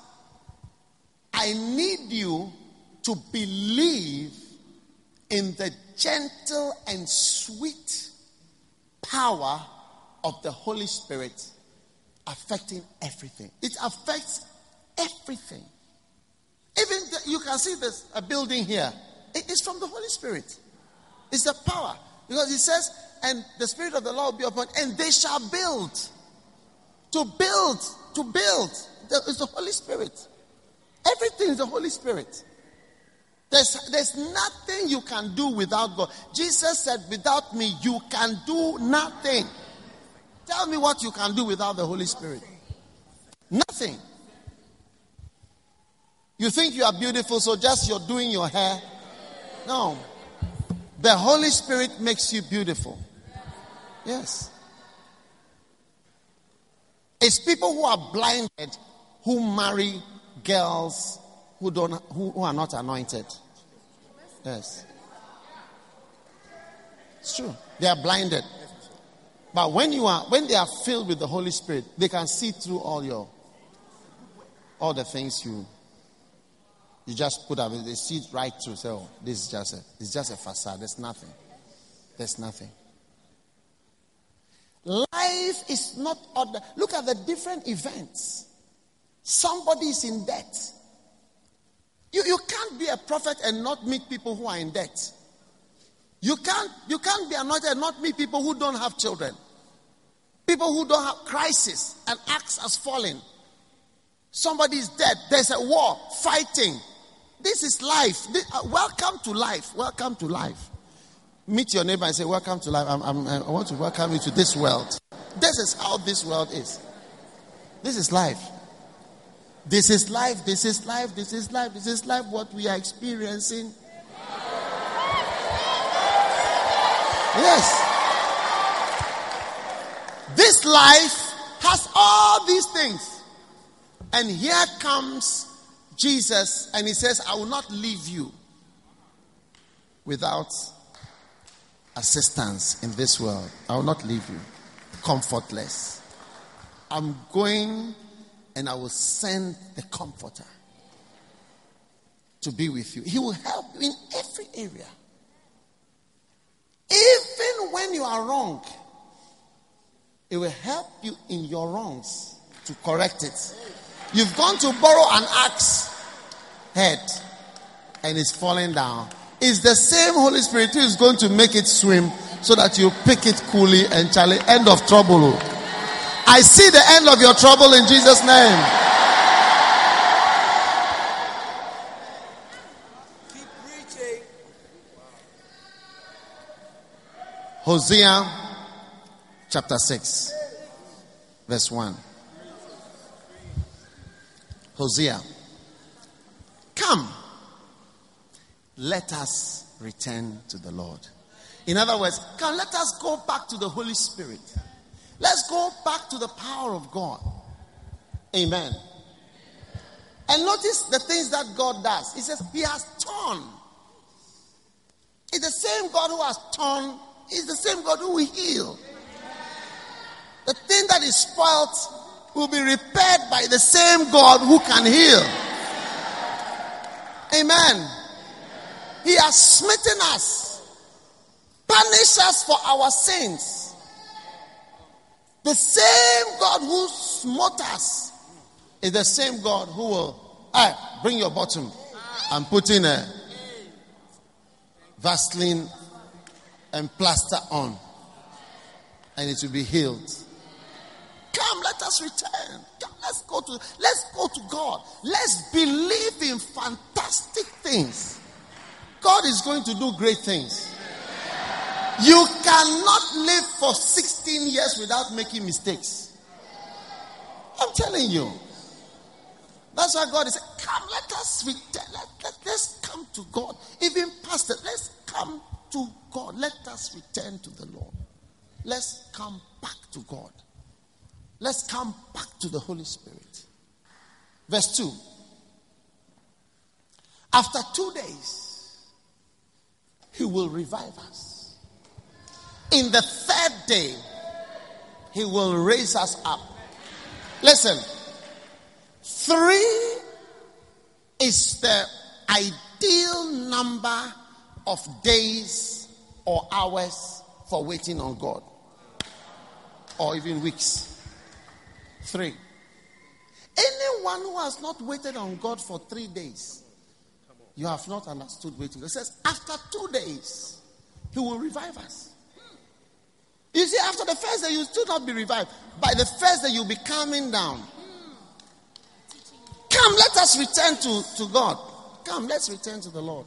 I need you to believe in the gentle and sweet power of the Holy Spirit affecting everything. It affects everything. Even the, you can see this a building here. It is from the Holy Spirit. It's the power. Because he says, and the Spirit of the Lord will be upon, and they shall build. To build, to build. It's the Holy Spirit. Everything is the Holy Spirit. There's, there's nothing you can do without God. Jesus said, without me, you can do nothing. Tell me what you can do without the Holy Spirit. Nothing. You think you are beautiful, so just you're doing your hair. No. The Holy Spirit makes you beautiful. Yes. It's people who are blinded who marry girls who don't who, who are not anointed. Yes. It's true. They are blinded. But when you are when they are filled with the Holy Spirit, they can see through all your all the things you you just put up. They see right through. Say, oh, this is just a it's just a facade. There's nothing. There's nothing. Life is not order. Look at the different events. Somebody is in debt. You, you can't be a prophet and not meet people who are in debt. You can't, you can't be anointed and not meet people who don't have children. People who don't have crisis. An axe has fallen. Somebody is dead. There's a war. Fighting. This is life. This, uh, welcome to life. Welcome to life. Meet your neighbor and say, welcome to life. I'm, I'm, I want to welcome you to this world. This is how this world is. This is life. This is life. This is life. This is life. This is life. What we are experiencing. Yes. This life has all these things. And here comes Jesus and he says, I will not leave you without assistance in this world. I will not leave you comfortless. I'm going and I will send the Comforter to be with you. He will help you in every area. Even when you are wrong, it will help you in your wrongs to correct it. You've gone to borrow an axe head and it's falling down. It's the same Holy Spirit who is going to make it swim so that you pick it coolly and Charlie, end of trouble. I see the end of your trouble in Jesus' name. Keep preaching. Hosea chapter six, verse one. Hosea, come, let us return to the Lord. In other words, come, let us go back to the Holy Spirit. Let's go back to the power of God. Amen. And notice the things that God does. He says, he has torn. It's the same God who has torn. It's the same God who will heal. The thing that is spoiled will be repaired by the same God who can heal. Amen. He has smitten us, punished us for our sins. The same God who smote us is the same God who will, hey, bring your bottom and put in a Vaseline and plaster on, and it will be healed. Come, let us return. Come, let's go to let's go to God. Let's believe in fantastic things. God is going to do great things. You cannot live for sixteen years without making mistakes. I'm telling you. That's why God is saying, come, let us return. Let, let, let's come to God. Even pastor, let's come to God. Let us return to the Lord. Let's come back to God. Let's come back to the Holy Spirit. Verse two. After two days, he will revive us. In the third day, he will raise us up. Listen, three is the ideal number of days or hours for waiting on God, or even weeks. Three. Anyone who has not waited on God for three days, you have not understood waiting. It says, after two days, he will revive us. You see, after the first day, you will still not be revived. By the first day, you'll be calming down. Come, let us return to, to God. Come, let's return to the Lord.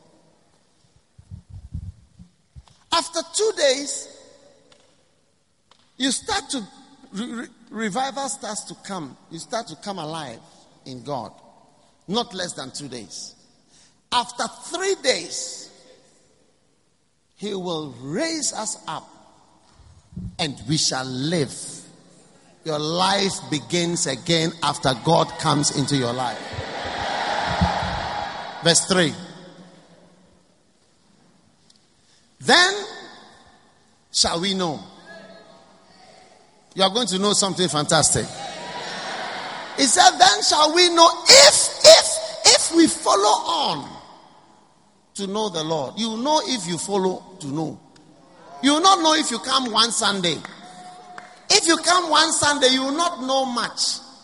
After two days, you start to, re- re- revival starts to come. You start to come alive in God. Not less than two days. After three days, he will raise us up and we shall live. Your life begins again after God comes into your life. verse three. Then shall we know. You are going to know something fantastic. He said, then shall we know if, if, if we follow on to know the Lord. You will know if you follow to know. You will not know if you come one Sunday. If you come one Sunday, you will not know much.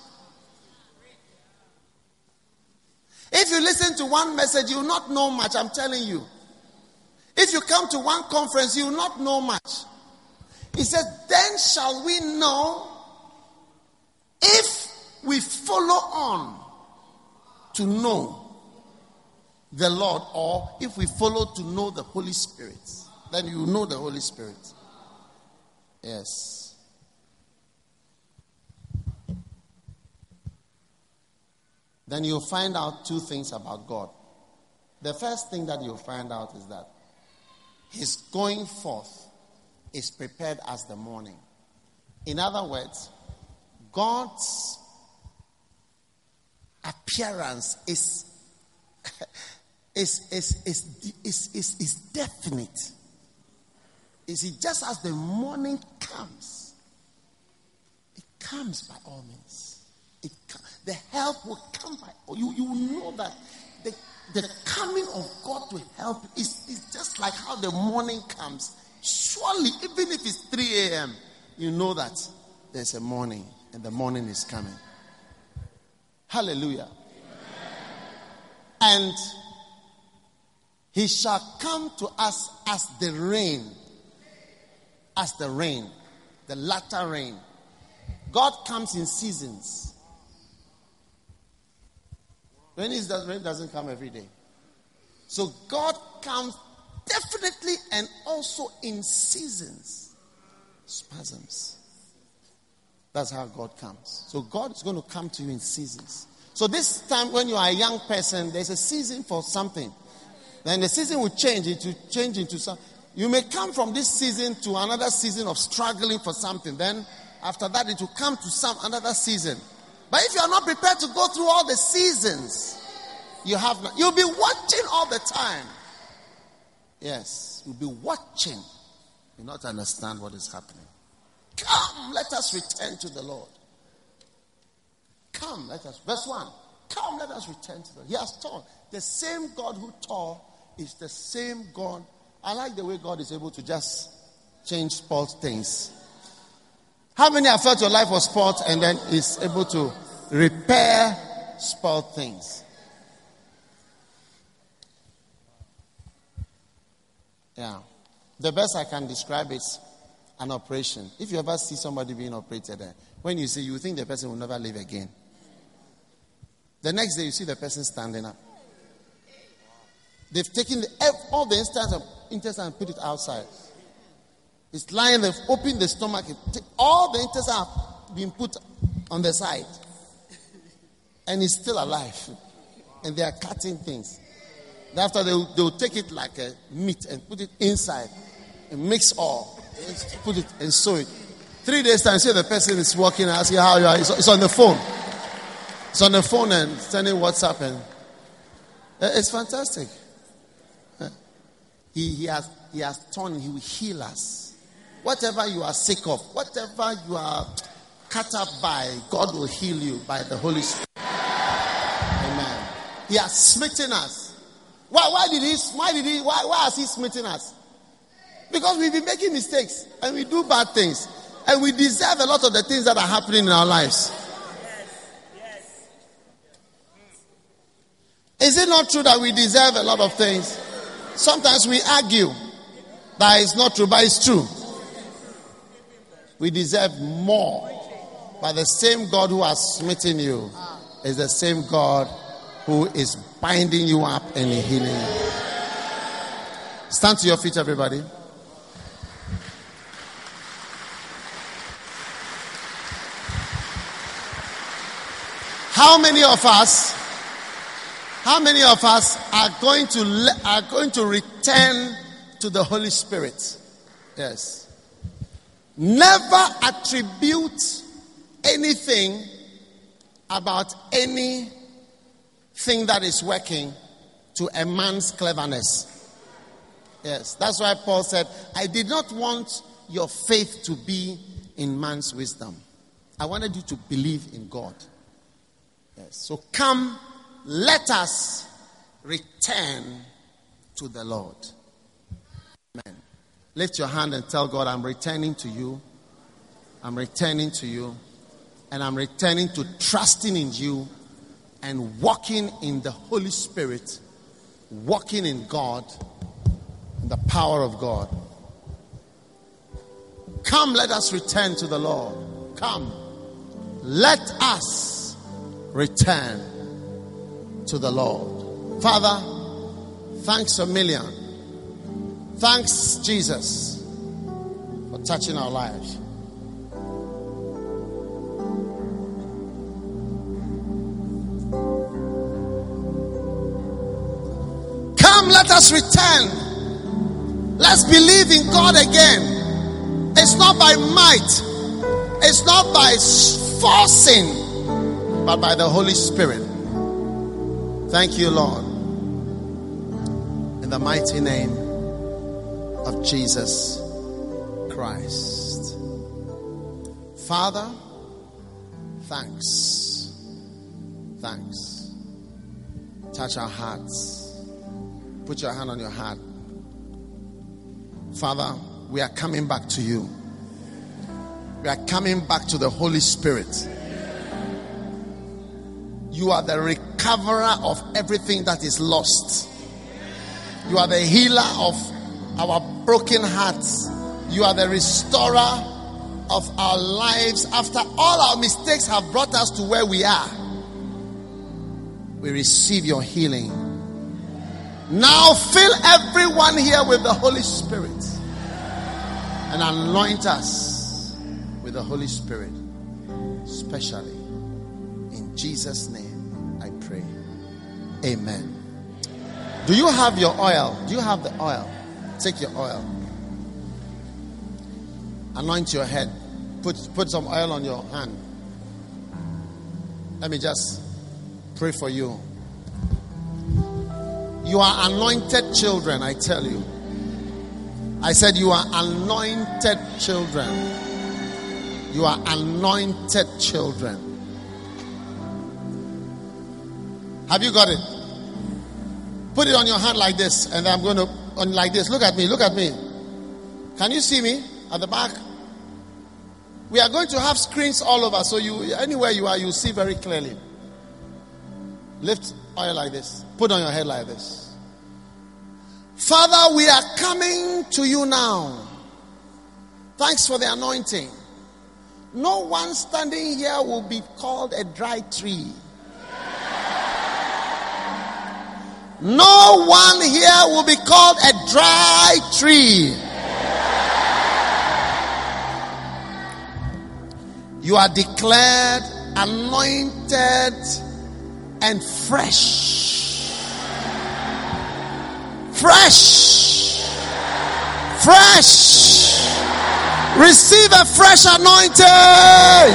If you listen to one message, you will not know much, I'm telling you. If you come to one conference, you will not know much. He said, then shall we know if we follow on to know the Lord, or if we follow to know the Holy Spirit. Then you know the Holy Spirit. Yes. Then you'll find out two things about God. The first thing that you'll find out is that His going forth is prepared as the morning. In other words, God's appearance is is, is, is, is, is, is definite. Is it just as the morning comes? It comes by all means. It the help will come by. You you know that the the coming of God to help is, is just like how the morning comes. Surely, even if it's three a.m., you know that there's a morning and the morning is coming. Hallelujah. And He shall come to us as the rain. As the rain. The latter rain. God comes in seasons. Rain, is, rain doesn't come every day. So God comes definitely and also in seasons. Spasms. That's how God comes. So God is going to come to you in seasons. So this time when you are a young person, there's a season for something. Then the season will change. It will change into something. You may come from this season to another season of struggling for something. Then after that it will come to some another season. But if you are not prepared to go through all the seasons, you have not, you'll be watching all the time. Yes, you'll be watching. You'll not understand what is happening. Come, let us return to the Lord. Come, let us. Verse one. Come, let us return to the Lord. He has taught. The same God who taught is the same God. I like the way God is able to just change spoiled things. How many have felt your life was spoiled and then is able to repair spoiled things? Yeah. The best I can describe is an operation. If you ever see somebody being operated, when you see, you think the person will never live again. The next day you see the person standing up. They've taken the, all the instance of intestine and put it outside. It's lying, they've opened the stomach. All the intestine have been put on the side. And it's still alive. And they are cutting things. After they will, they will take it like a meat and put it inside. And mix all. Put it and sew it. Three days time, see the person is walking and asking how you are. It's, it's on the phone. It's on the phone and sending WhatsApp. And it's fantastic. He, he has he has turned, he will heal us. Whatever you are sick of, whatever you are cut up by, God will heal you by the Holy Spirit. Amen. He has smitten us. Why why did he why did he why, why has he smitten us? Because we've been making mistakes and we do bad things. And we deserve a lot of the things that are happening in our lives. Is it not true that we deserve a lot of things? Sometimes we argue that it's not true, but it's true. We deserve more. But the same God who has smitten you is the same God who is binding you up and healing you. Stand to your feet, everybody. How many of us How many of us are going to le- are going to return to the Holy Spirit? Yes. Never attribute anything about anything that is working to a man's cleverness. Yes, that's why Paul said, I did not want your faith to be in man's wisdom. I wanted you to believe in God. Yes, so come, let us return to the Lord. Amen. Lift your hand and tell God, I'm returning to you. I'm returning to you. And I'm returning to trusting in you and walking in the Holy Spirit, walking in God, in the power of God. Come, let us return to the Lord. Come, let us return to the Lord. Father, thanks a million. Thanks, Jesus, for touching our lives. Come, let us return. Let's believe in God again. It's not by might, it's not by forcing, but by the Holy Spirit. Thank you, Lord. In the mighty name of Jesus Christ. Father, thanks. Thanks. Touch our hearts. Put your hand on your heart. Father, we are coming back to you. We are coming back to the Holy Spirit. You are the recoverer of everything that is lost. You are the healer of our broken hearts. You are the restorer of our lives. After all our mistakes have brought us to where we are, we receive your healing. Now fill everyone here with the Holy Spirit and anoint us with the Holy Spirit, especially in Jesus' name I pray. Amen. Do you have your oil? Do you have the oil? Take your oil. Anoint your head. Put, put some oil on your hand. Let me just pray for you. You are anointed children, I tell you. I said you are anointed children. You are anointed children. Have you got it? Put it on your hand like this, and I'm going to, on like this. Look at me, look at me. Can you see me at the back? We are going to have screens all over, so you, anywhere you are, you see very clearly. Lift oil like this. Put on your head like this. Father, we are coming to you now. Thanks for the anointing. No one standing here will be called a dry tree. No one here will be called a dry tree. You are declared anointed and fresh. Fresh. Fresh. Receive a fresh anointing.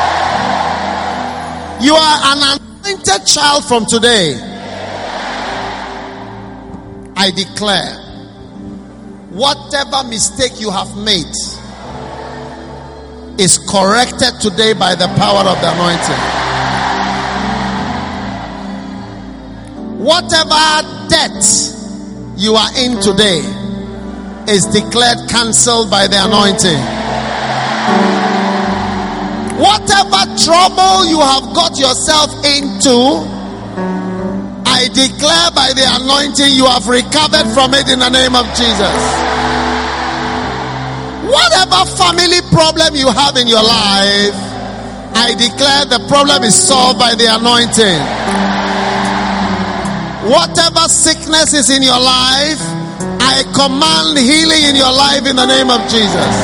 You are an anointed child from today. I declare, whatever mistake you have made is corrected today by the power of the anointing. Whatever debt you are in today is declared cancelled by the anointing. Whatever trouble you have got yourself into, I declare by the anointing you have recovered from it in the name of Jesus. Whatever family problem you have in your life, I declare the problem is solved by the anointing. Whatever sickness is in your life, I command healing in your life in the name of Jesus.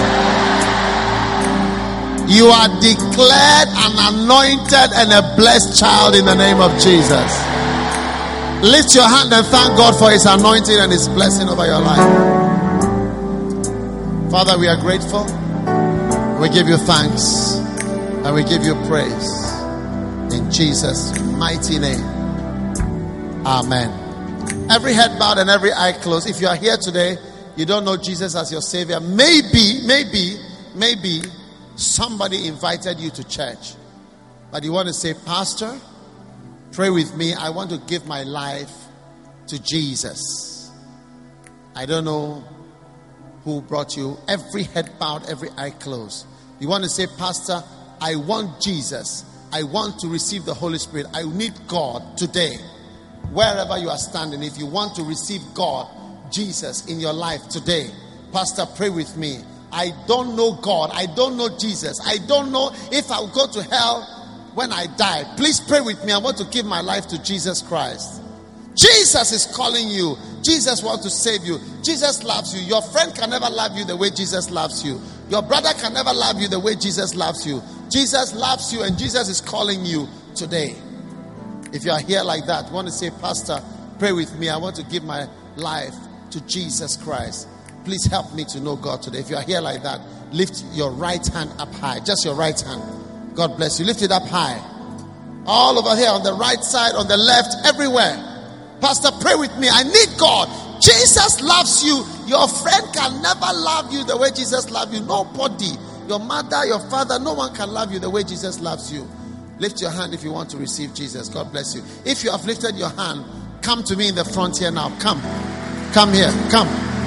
You are declared an anointed and a blessed child in the name of Jesus. Lift your hand and thank God for his anointing and his blessing over your life. Father, we are grateful. We give you thanks and we give you praise in Jesus' mighty name. Amen. Every head bowed and every eye closed. If you are here today, you don't know Jesus as your Savior. Maybe, maybe, maybe somebody invited you to church. But you want to say, Pastor, pray with me. I want to give my life to Jesus. I don't know who brought you. Every head bowed, every eye closed. You want to say, Pastor, I want Jesus. I want to receive the Holy Spirit. I need God today. Wherever you are standing, if you want to receive God, Jesus in your life today, Pastor, pray with me. I don't know God. I don't know Jesus. I don't know if I'll go to hell when I die. Please pray with me. I want to give my life to Jesus Christ. Jesus is calling you. Jesus wants to save you. Jesus loves you. Your friend can never love you the way Jesus loves you. Your brother can never love you the way Jesus loves you. Jesus loves you and Jesus is calling you today. If you are here like that, you want to say, Pastor, pray with me. I want to give my life to Jesus Christ. Please help me to know God today. If you are here like that, lift your right hand up high. Just your right hand. God bless you. Lift it up high. All over here, on the right side, on the left, everywhere. Pastor, pray with me. I need God. Jesus loves you. Your friend can never love you the way Jesus loves you. Nobody. Your mother, your father, no one can love you the way Jesus loves you. Lift your hand if you want to receive Jesus. God bless you. If you have lifted your hand, come to me in the front here now. Come. Come here. Come.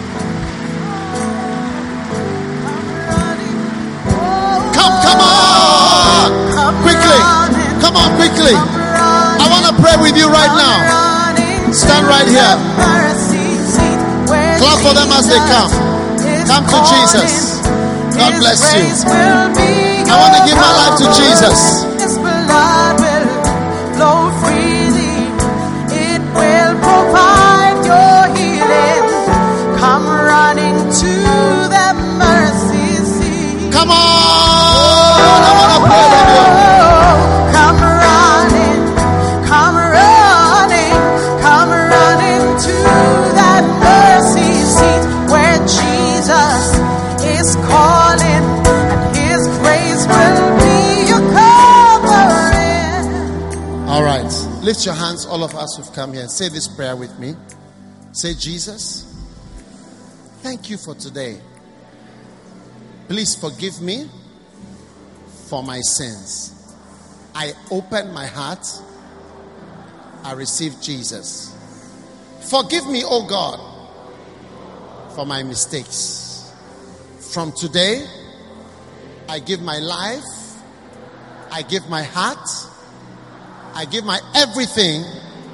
Come, come on. Quickly. Come on, quickly. I want to pray with you right now. Stand right here. Clap for them as they come. Come to Jesus. God bless you. I want to give my life to Jesus. His blood will flow freely. It will provide your healing. Come running to the mercy seat. Come on. I want to pray with you. Come running, come running, come running to that mercy seat where Jesus is calling, and His grace will be your covering. All right. Lift your hands, all of us who've come here, and say this prayer with me. Say, Jesus, thank you for today. Please forgive me for my sins. I open my heart. I receive Jesus. Forgive me, oh God, for my mistakes. From today, I give my life. I give my heart. I give my everything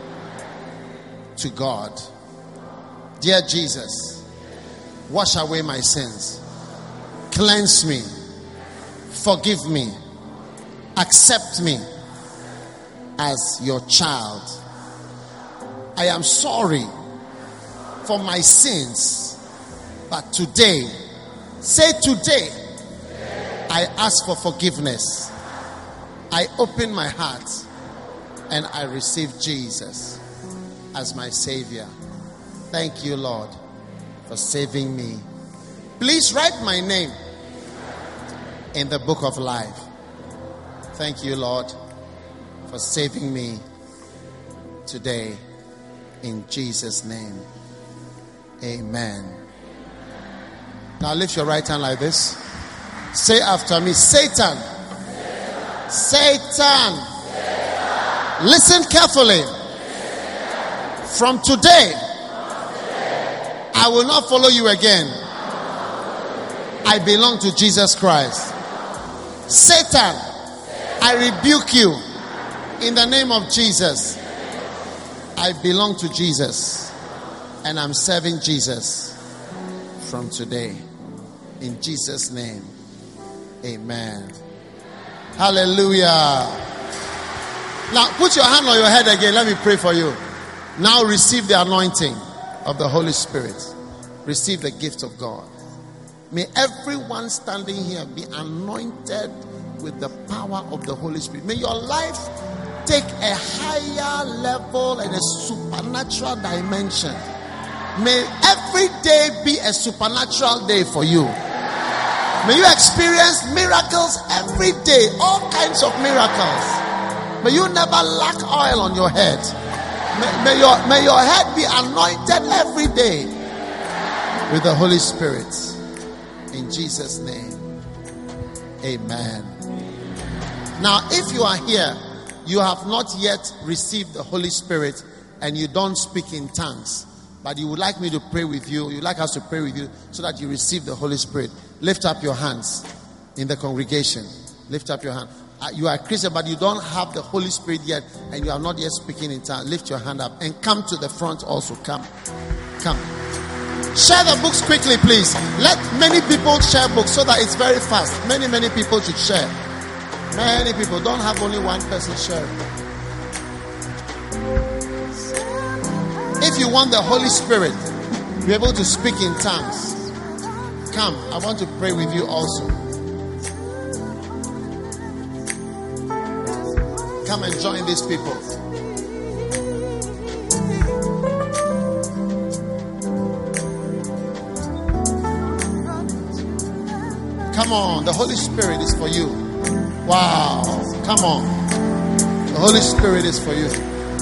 to God. Dear Jesus, wash away my sins. Cleanse me. Forgive me. Accept me as your child. I am sorry for my sins. But today, say today, I ask for forgiveness. I open my heart and I receive Jesus as my Savior. Thank you, Lord, for saving me. Please write my name in the book of life. Thank you, Lord, for saving me today. In Jesus' name, amen. Now lift your right hand like this. Say after me, Satan. Satan. Satan. Satan. Listen carefully. From today, I will not follow you again. I belong to Jesus Christ. Satan, I rebuke you in the name of Jesus. I belong to Jesus and I'm serving Jesus from today. In Jesus' name, amen. Hallelujah. Now put your hand on your head again. Let me pray for you. Now receive the anointing of the Holy Spirit. Receive the gift of God. May everyone standing here be anointed with the power of the Holy Spirit. May your life take a higher level and a supernatural dimension. May every day be a supernatural day for you. May you experience miracles every day, all kinds of miracles. May you never lack oil on your head. May, may, your, may your head be anointed every day with the Holy Spirit. In Jesus' name. Amen. Now, if you are here, you have not yet received the Holy Spirit and you don't speak in tongues, but you would like me to pray with you, you'd like us to pray with you so that you receive the Holy Spirit, lift up your hands in the congregation. Lift up your hand. Uh, you are a Christian, but you don't have the Holy Spirit yet, and you are not yet speaking in tongues. Lift your hand up and come to the front also. Come. Come. Share the books quickly, please. Let many people share books so that it's very fast. Many, many people should share. Many people. Don't have only one person sharing. If you want the Holy Spirit to be able to speak in tongues, come. I want to pray with you also. Come and join these people. Come on, the Holy Spirit is for you. Wow, come on. The Holy Spirit is for you.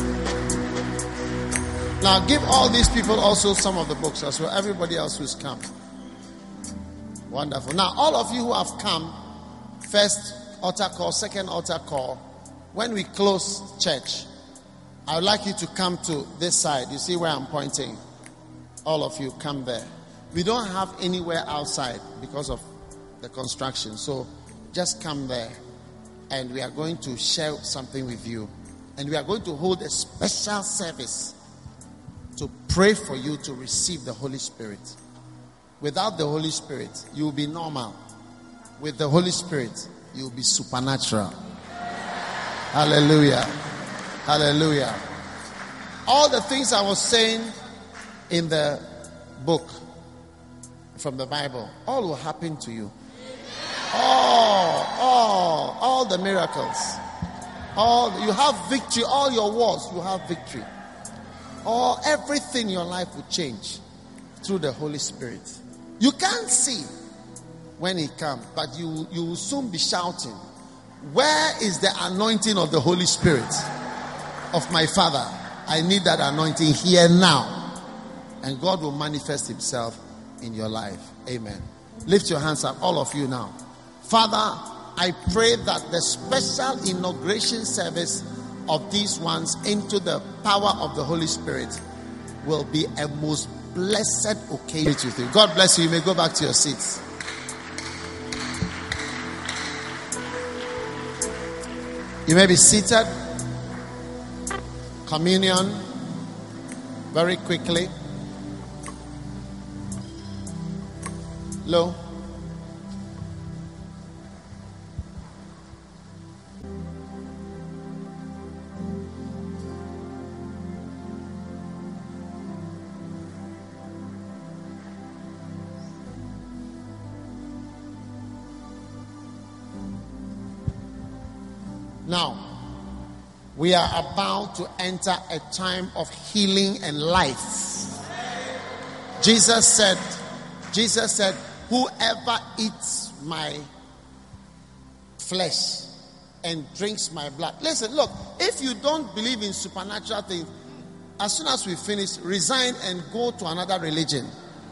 Now give all these people also some of the books as well. Everybody else who's come. Wonderful. Now all of you who have come, first altar call, second altar call. When we close church, I would like you to come to this side. You see where I'm pointing? All of you come there. We don't have anywhere outside because of the construction. So just come there and we are going to share something with you. And we are going to hold a special service to pray for you to receive the Holy Spirit. Without the Holy Spirit, you will be normal. With the Holy Spirit, you will be supernatural. Hallelujah. Hallelujah. All the things I was saying in the book from the Bible, all will happen to you. All, all, all the miracles. All, you have victory. All your wars, you have victory. All, everything in your life will change through the Holy Spirit. You can't see when He comes, but you, you will soon be shouting, where is the anointing of the Holy Spirit of my Father? I need that anointing here now. And God will manifest Himself in your life. Amen. Lift your hands up, all of you now. Father, I pray that the special inauguration service of these ones into the power of the Holy Spirit will be a most blessed occasion. God bless you. You may go back to your seats. You may be seated. Communion. Very quickly. Low. Now, we are about to enter a time of healing and life. Jesus said, Jesus said, whoever eats my flesh and drinks my blood. Listen, look, if you don't believe in supernatural things, as soon as we finish, resign and go to another religion.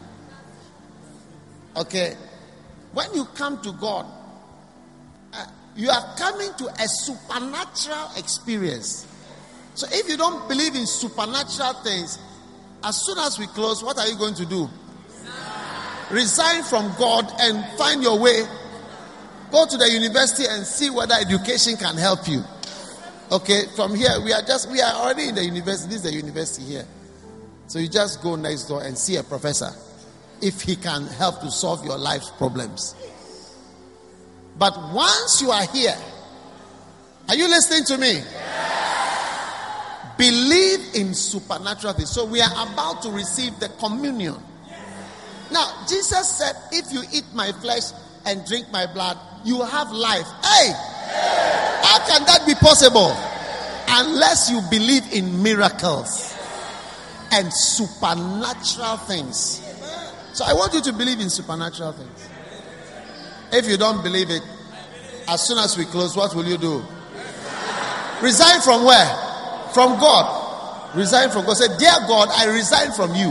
Okay? When you come to God, uh, you are coming to a supernatural experience. So if you don't believe in supernatural things, as soon as we close, what are you going to do? Resign from God and find your way. Go to the university and see whether education can help you. Okay, from here, we are just, we are already in the university. This is the university here. So you just go next door and see a professor if he can help to solve your life's problems. But once you are here, are you listening to me? Yes. Believe in supernatural things. So we are about to receive the communion. Now, Jesus said, if you eat my flesh and drink my blood, you will have life. Hey! How can that be possible? Unless you believe in miracles and supernatural things. So I want you to believe in supernatural things. If you don't believe it, as soon as we close, what will you do? Resign from where? From God. Resign from God. Say, dear God, I resign from you.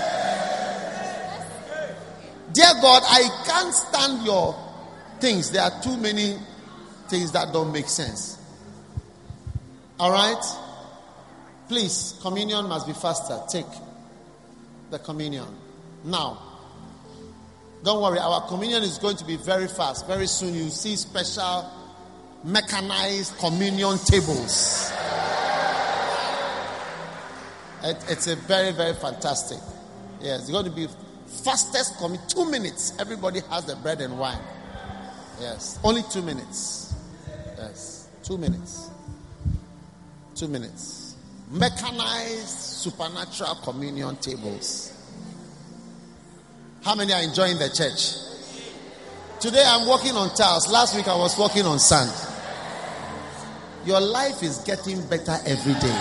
Dear God, I can't stand your things. There are too many things that don't make sense. All right? Please, communion must be faster. Take the communion. Now, don't worry, our communion is going to be very fast. Very soon you see special mechanized communion tables. It, it's a very, very fantastic. Yes, it's going to be fastest communion. Two minutes. Everybody has the bread and wine. Yes, only two minutes. Yes, two minutes. Two minutes. Mechanized supernatural communion tables. How many are enjoying the church? Today I'm walking on tiles. Last week I was walking on sand. Your life is getting better every day.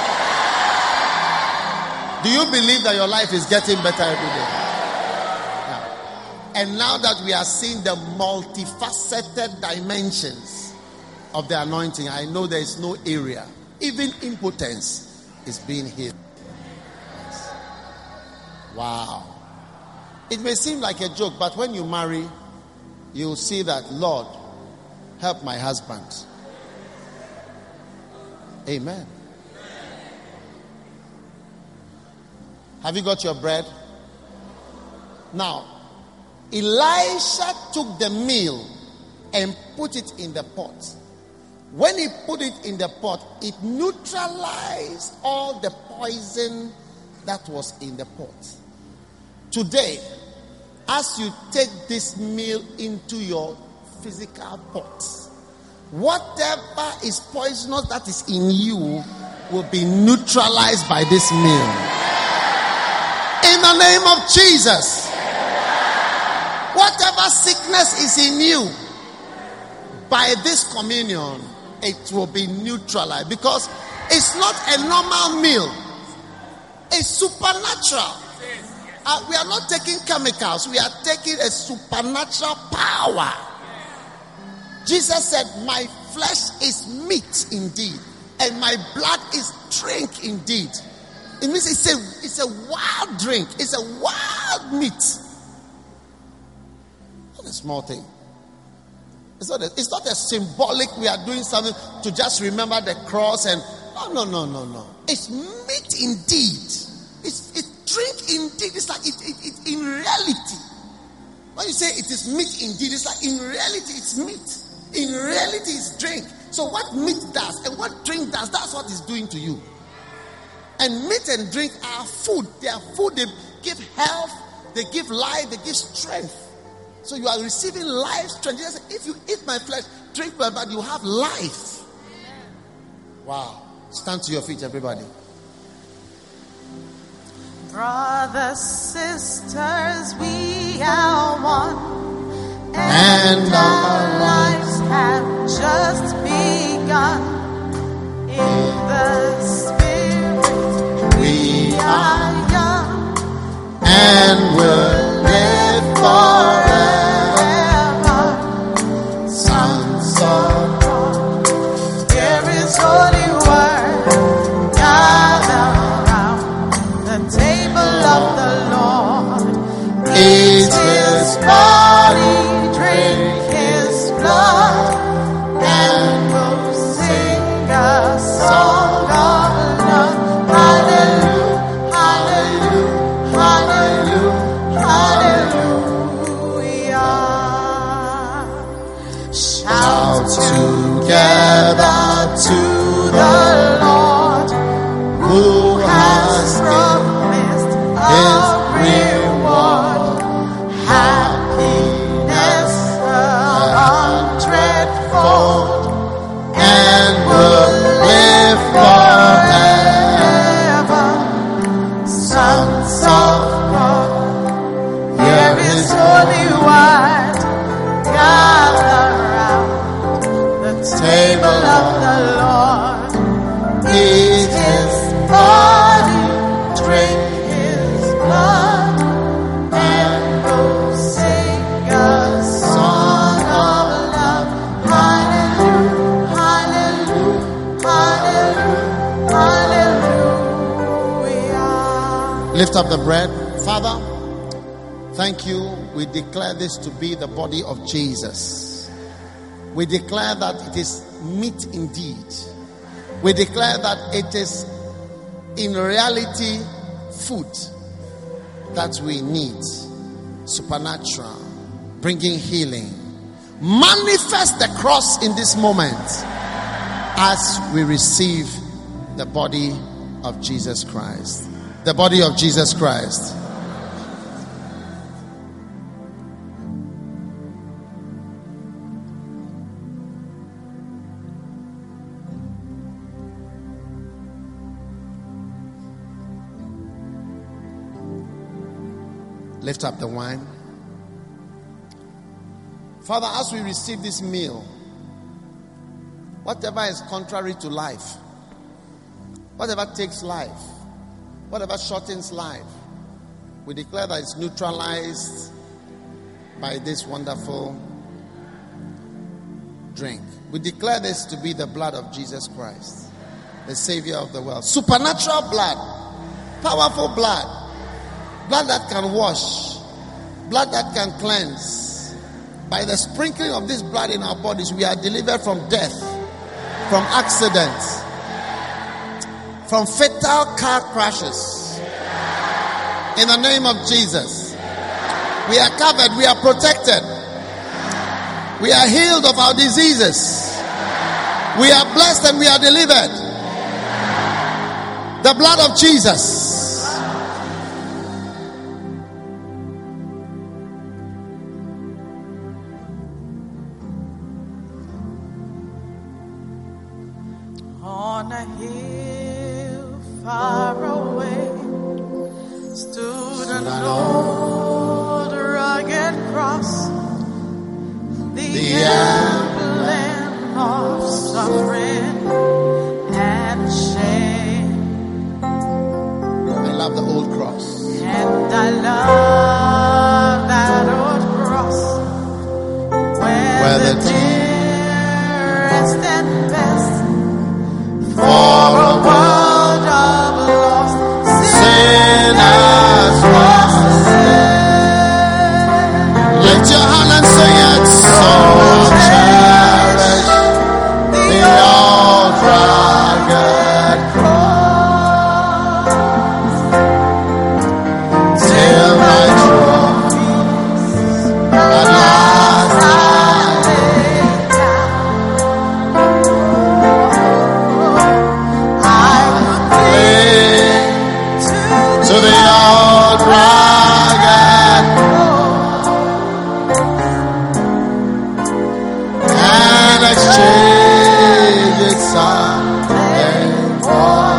Do you believe that your life is getting better every day? Yeah. And now that we are seeing the multifaceted dimensions of the anointing, I know there is no area, even impotence, is being healed. Yes. Wow. It may seem like a joke, but when you marry, you'll see that, Lord, help my husband. Amen. Have you got your bread? Now, Elisha took the meal and put it in the pot. When he put it in the pot, it neutralized all the poison that was in the pot. Today, as you take this meal into your physical pot, whatever is poisonous that is in you will be neutralized by this meal. In the name of Jesus. Whatever sickness is in you, by this communion, it will be neutralized. Because it's not a normal meal. It's supernatural. Uh, we are not taking chemicals. We are taking a supernatural power. Jesus said, my flesh is meat indeed, and my blood is drink indeed. It means it's a, it's a wild drink. It's a wild meat. Not a small thing. It's not a, it's not a symbolic, we are doing something to just remember the cross and no, no, no, no, no. It's meat indeed. It's, it's drink indeed. It's like it, it, it in reality. When you say it is meat indeed, it's like in reality it's meat. In reality it's drink. So what meat does and what drink does, that's what it's doing to you. And meat and drink are food. They are food. They give health. They give life. They give strength. So you are receiving life, strength. Jesus said, if you eat my flesh, drink my blood, you have life. Wow. Stand to your feet, everybody. Brothers, sisters, we are one. And, and our lives have just begun. In the Spirit, we are young. And we'll live forever. Sons of God. There is holy word. Gather around the table of the Lord. Eat his body, drink his blood, and we'll sing a song of love. Hallelujah, hallelujah, hallelujah, hallelujah. Shout together to the Lord, who has promised a reward. Happiness a hundredfold, and we'll live forever. Sons of God, here is holy word. Gather round the table of the Lord. Eat his body, drink his blood. Lift up the bread. Father, thank you. We declare this to be the body of Jesus. We declare that it is meat indeed. We declare that it is in reality food that we need. Supernatural, bringing healing. Manifest the cross in this moment as we receive the body of Jesus Christ. The body of Jesus Christ. Lift up the wine. Father, as we receive this meal, whatever is contrary to life, whatever takes life, whatever shortens life, we declare that it's neutralized by this wonderful drink. We declare this to be the blood of Jesus Christ, the Savior of the world. Supernatural blood, powerful blood, blood that can wash, blood that can cleanse. By the sprinkling of this blood in our bodies, we are delivered from death, from accidents, from fatal car crashes. In the name of Jesus, we are covered, we are protected, we are healed of our diseases, we are blessed and we are delivered. The blood of Jesus. On a hill far away stood an old rugged cross, the emblem of suffering and shame. I love the old cross. And I love that old cross where, Where the, the dearest and best for a world of lost sinners was there. Lift your hand and sing it. So cherish the old rugged cross till my trophies at last I lay down. To the old rugged and exchange it someday for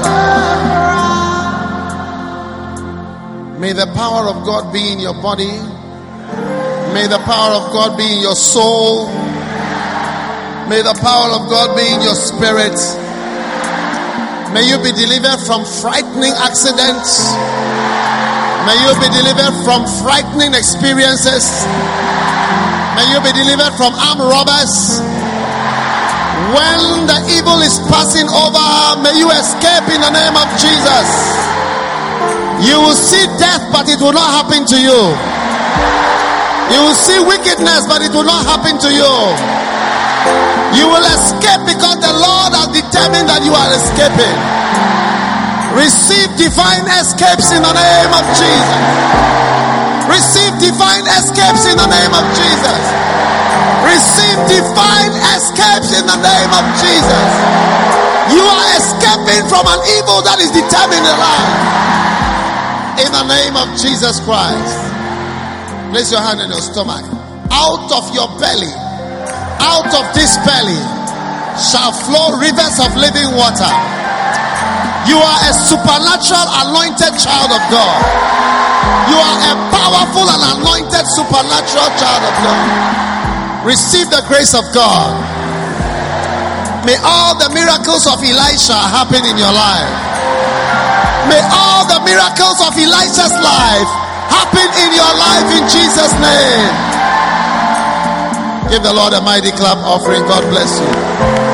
the. May the power of God be in your body. May the power of God be in your soul. May the power of God be in your spirit. May you be delivered from frightening accidents. May you be delivered from frightening experiences. May you be delivered from armed robbers. When the evil is passing over, may you escape in the name of Jesus. You will see death, but it will not happen to you. You will see wickedness, but it will not happen to you. You will escape because the Lord has determined that you are escaping. Receive divine escapes in the name of Jesus. Receive divine escapes in the name of Jesus. Receive divine escapes in the name of Jesus. You are escaping from an evil that is determined in life. In the name of Jesus Christ. Place your hand in your stomach. Out of your belly, out of this belly shall flow rivers of living water. You are a supernatural anointed child of God. You are a powerful and anointed supernatural child of God. Receive the grace of God. May all the miracles of Elisha happen in your life. May all the miracles of Elisha's life happen in your life in Jesus' name. Give the Lord a mighty clap offering. God bless you.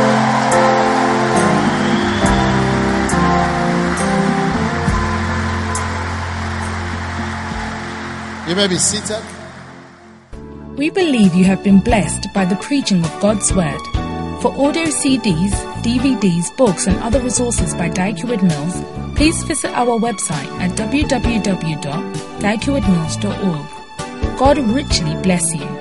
You may be seated. We believe you have been blessed by the preaching of God's Word. For audio C Ds, D V Ds, books and other resources by Dyke Eward Mills, please visit our website at w w w dot dyke eward mills dot org. God richly bless you.